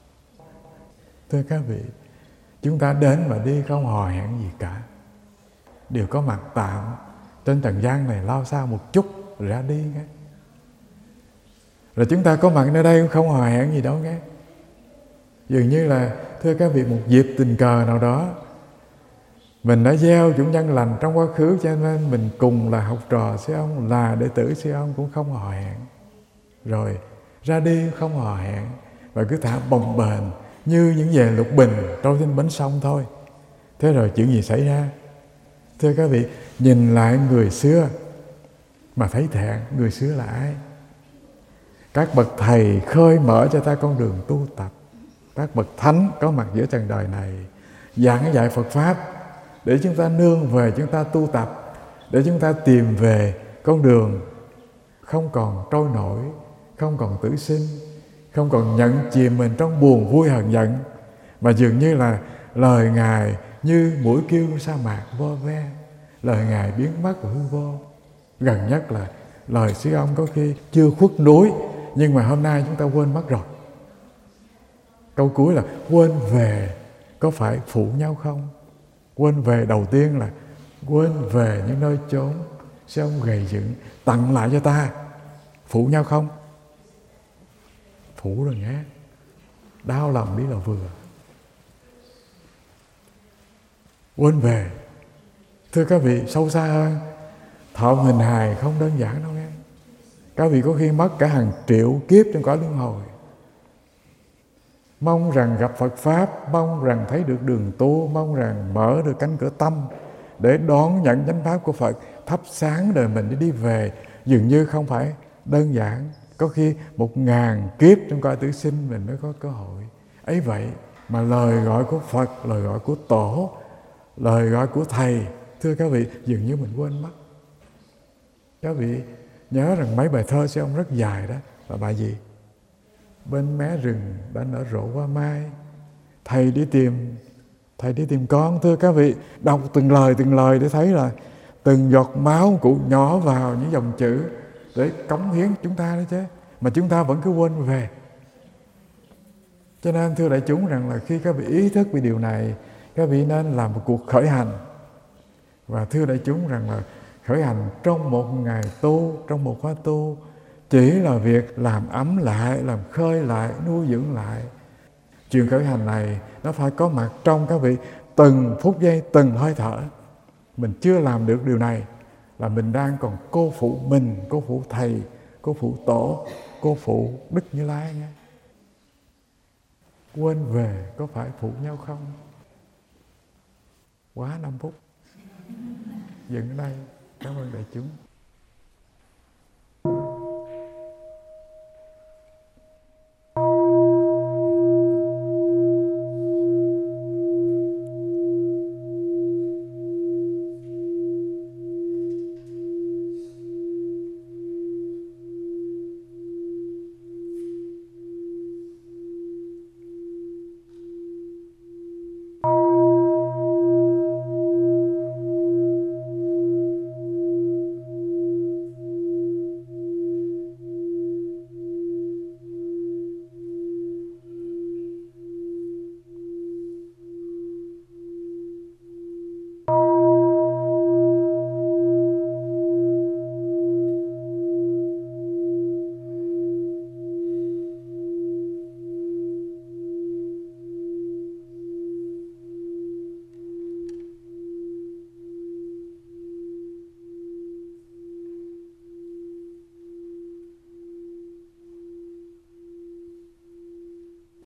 Thưa các vị, chúng ta đến mà đi không hò hẹn gì cả, đều có mặt tạm trên trần gian này lao sao một chút rồi ra đi nghe. Rồi chúng ta có mặt nơi đây cũng không hò hẹn gì đâu nghe. Dường như là, thưa các vị, một dịp tình cờ nào đó mình đã gieo chủ nhân lành trong quá khứ, cho nên mình cùng là học trò sư ông, là đệ tử sư ông cũng không hò hẹn. Rồi ra đi không hò hẹn, và cứ thả bồng bềnh như những về lục bình trôi trên bến sông thôi. Thế rồi chuyện gì xảy ra? Thưa các vị, nhìn lại người xưa mà thấy thẹn. Người xưa là ai? Các bậc thầy khơi mở cho ta con đường tu tập. Các bậc thánh có mặt giữa trần đời này, giảng dạy Phật Pháp để chúng ta nương về, chúng ta tu tập, để chúng ta tìm về con đường không còn trôi nổi, không còn tử sinh, không còn nhận chìm mình trong buồn vui hờn giận, mà dường như là lời Ngài như mũi kêu sa mạc vo ve, lời Ngài biến mất vào hư vô. Gần nhất là lời sư ông có khi chưa khuất núi, nhưng mà hôm nay chúng ta quên mất rồi. Câu cuối là quên về có phải phụ nhau không? Quên về đầu tiên là quên về những nơi chốn sư ông gầy dựng tặng lại cho ta. Phụ nhau không? Phụ rồi nhé. Đau lòng đi là vừa. Quên về, thưa các vị, sâu xa hơn. Thọ hình hài không đơn giản đâu nghe. Các vị có khi mất cả hàng triệu kiếp trong cõi luân hồi. Mong rằng gặp Phật Pháp, mong rằng thấy được đường tu, mong rằng mở được cánh cửa tâm để đón nhận chánh pháp của Phật, thắp sáng đời mình để đi về. Dường như không phải đơn giản. Có khi 1000 kiếp trong cõi tử sinh mình mới có cơ hội. Ấy vậy mà lời gọi của Phật, lời gọi của Tổ, lời gọi của Thầy, thưa các vị, dường như mình quên mất. Các vị nhớ rằng mấy bài thơ sư ông rất dài đó, là bài gì? Bên mé rừng đã nở rộ hoa mai, thầy đi tìm con. Thưa các vị, đọc từng lời để thấy là từng giọt máu cụ nhỏ vào những dòng chữ để cống hiến chúng ta đó chứ, mà chúng ta vẫn cứ quên về. Cho nên thưa đại chúng rằng là khi các vị ý thức về điều này, các vị nên làm một cuộc khởi hành. Và thưa đại chúng rằng là khởi hành trong một ngày tu, trong một khóa tu, chỉ là việc làm ấm lại, làm khơi lại, nuôi dưỡng lại. Chuyện khởi hành này nó phải có mặt trong các vị từng phút giây, từng hơi thở. Mình chưa làm được điều này là mình đang còn cô phụ mình, cô phụ Thầy, cô phụ Tổ, cô phụ Đức Như Lai nha. Quên về có phải phụ nhau không? Quá 5 phút. Dừng ở đây. Cảm ơn đại chúng.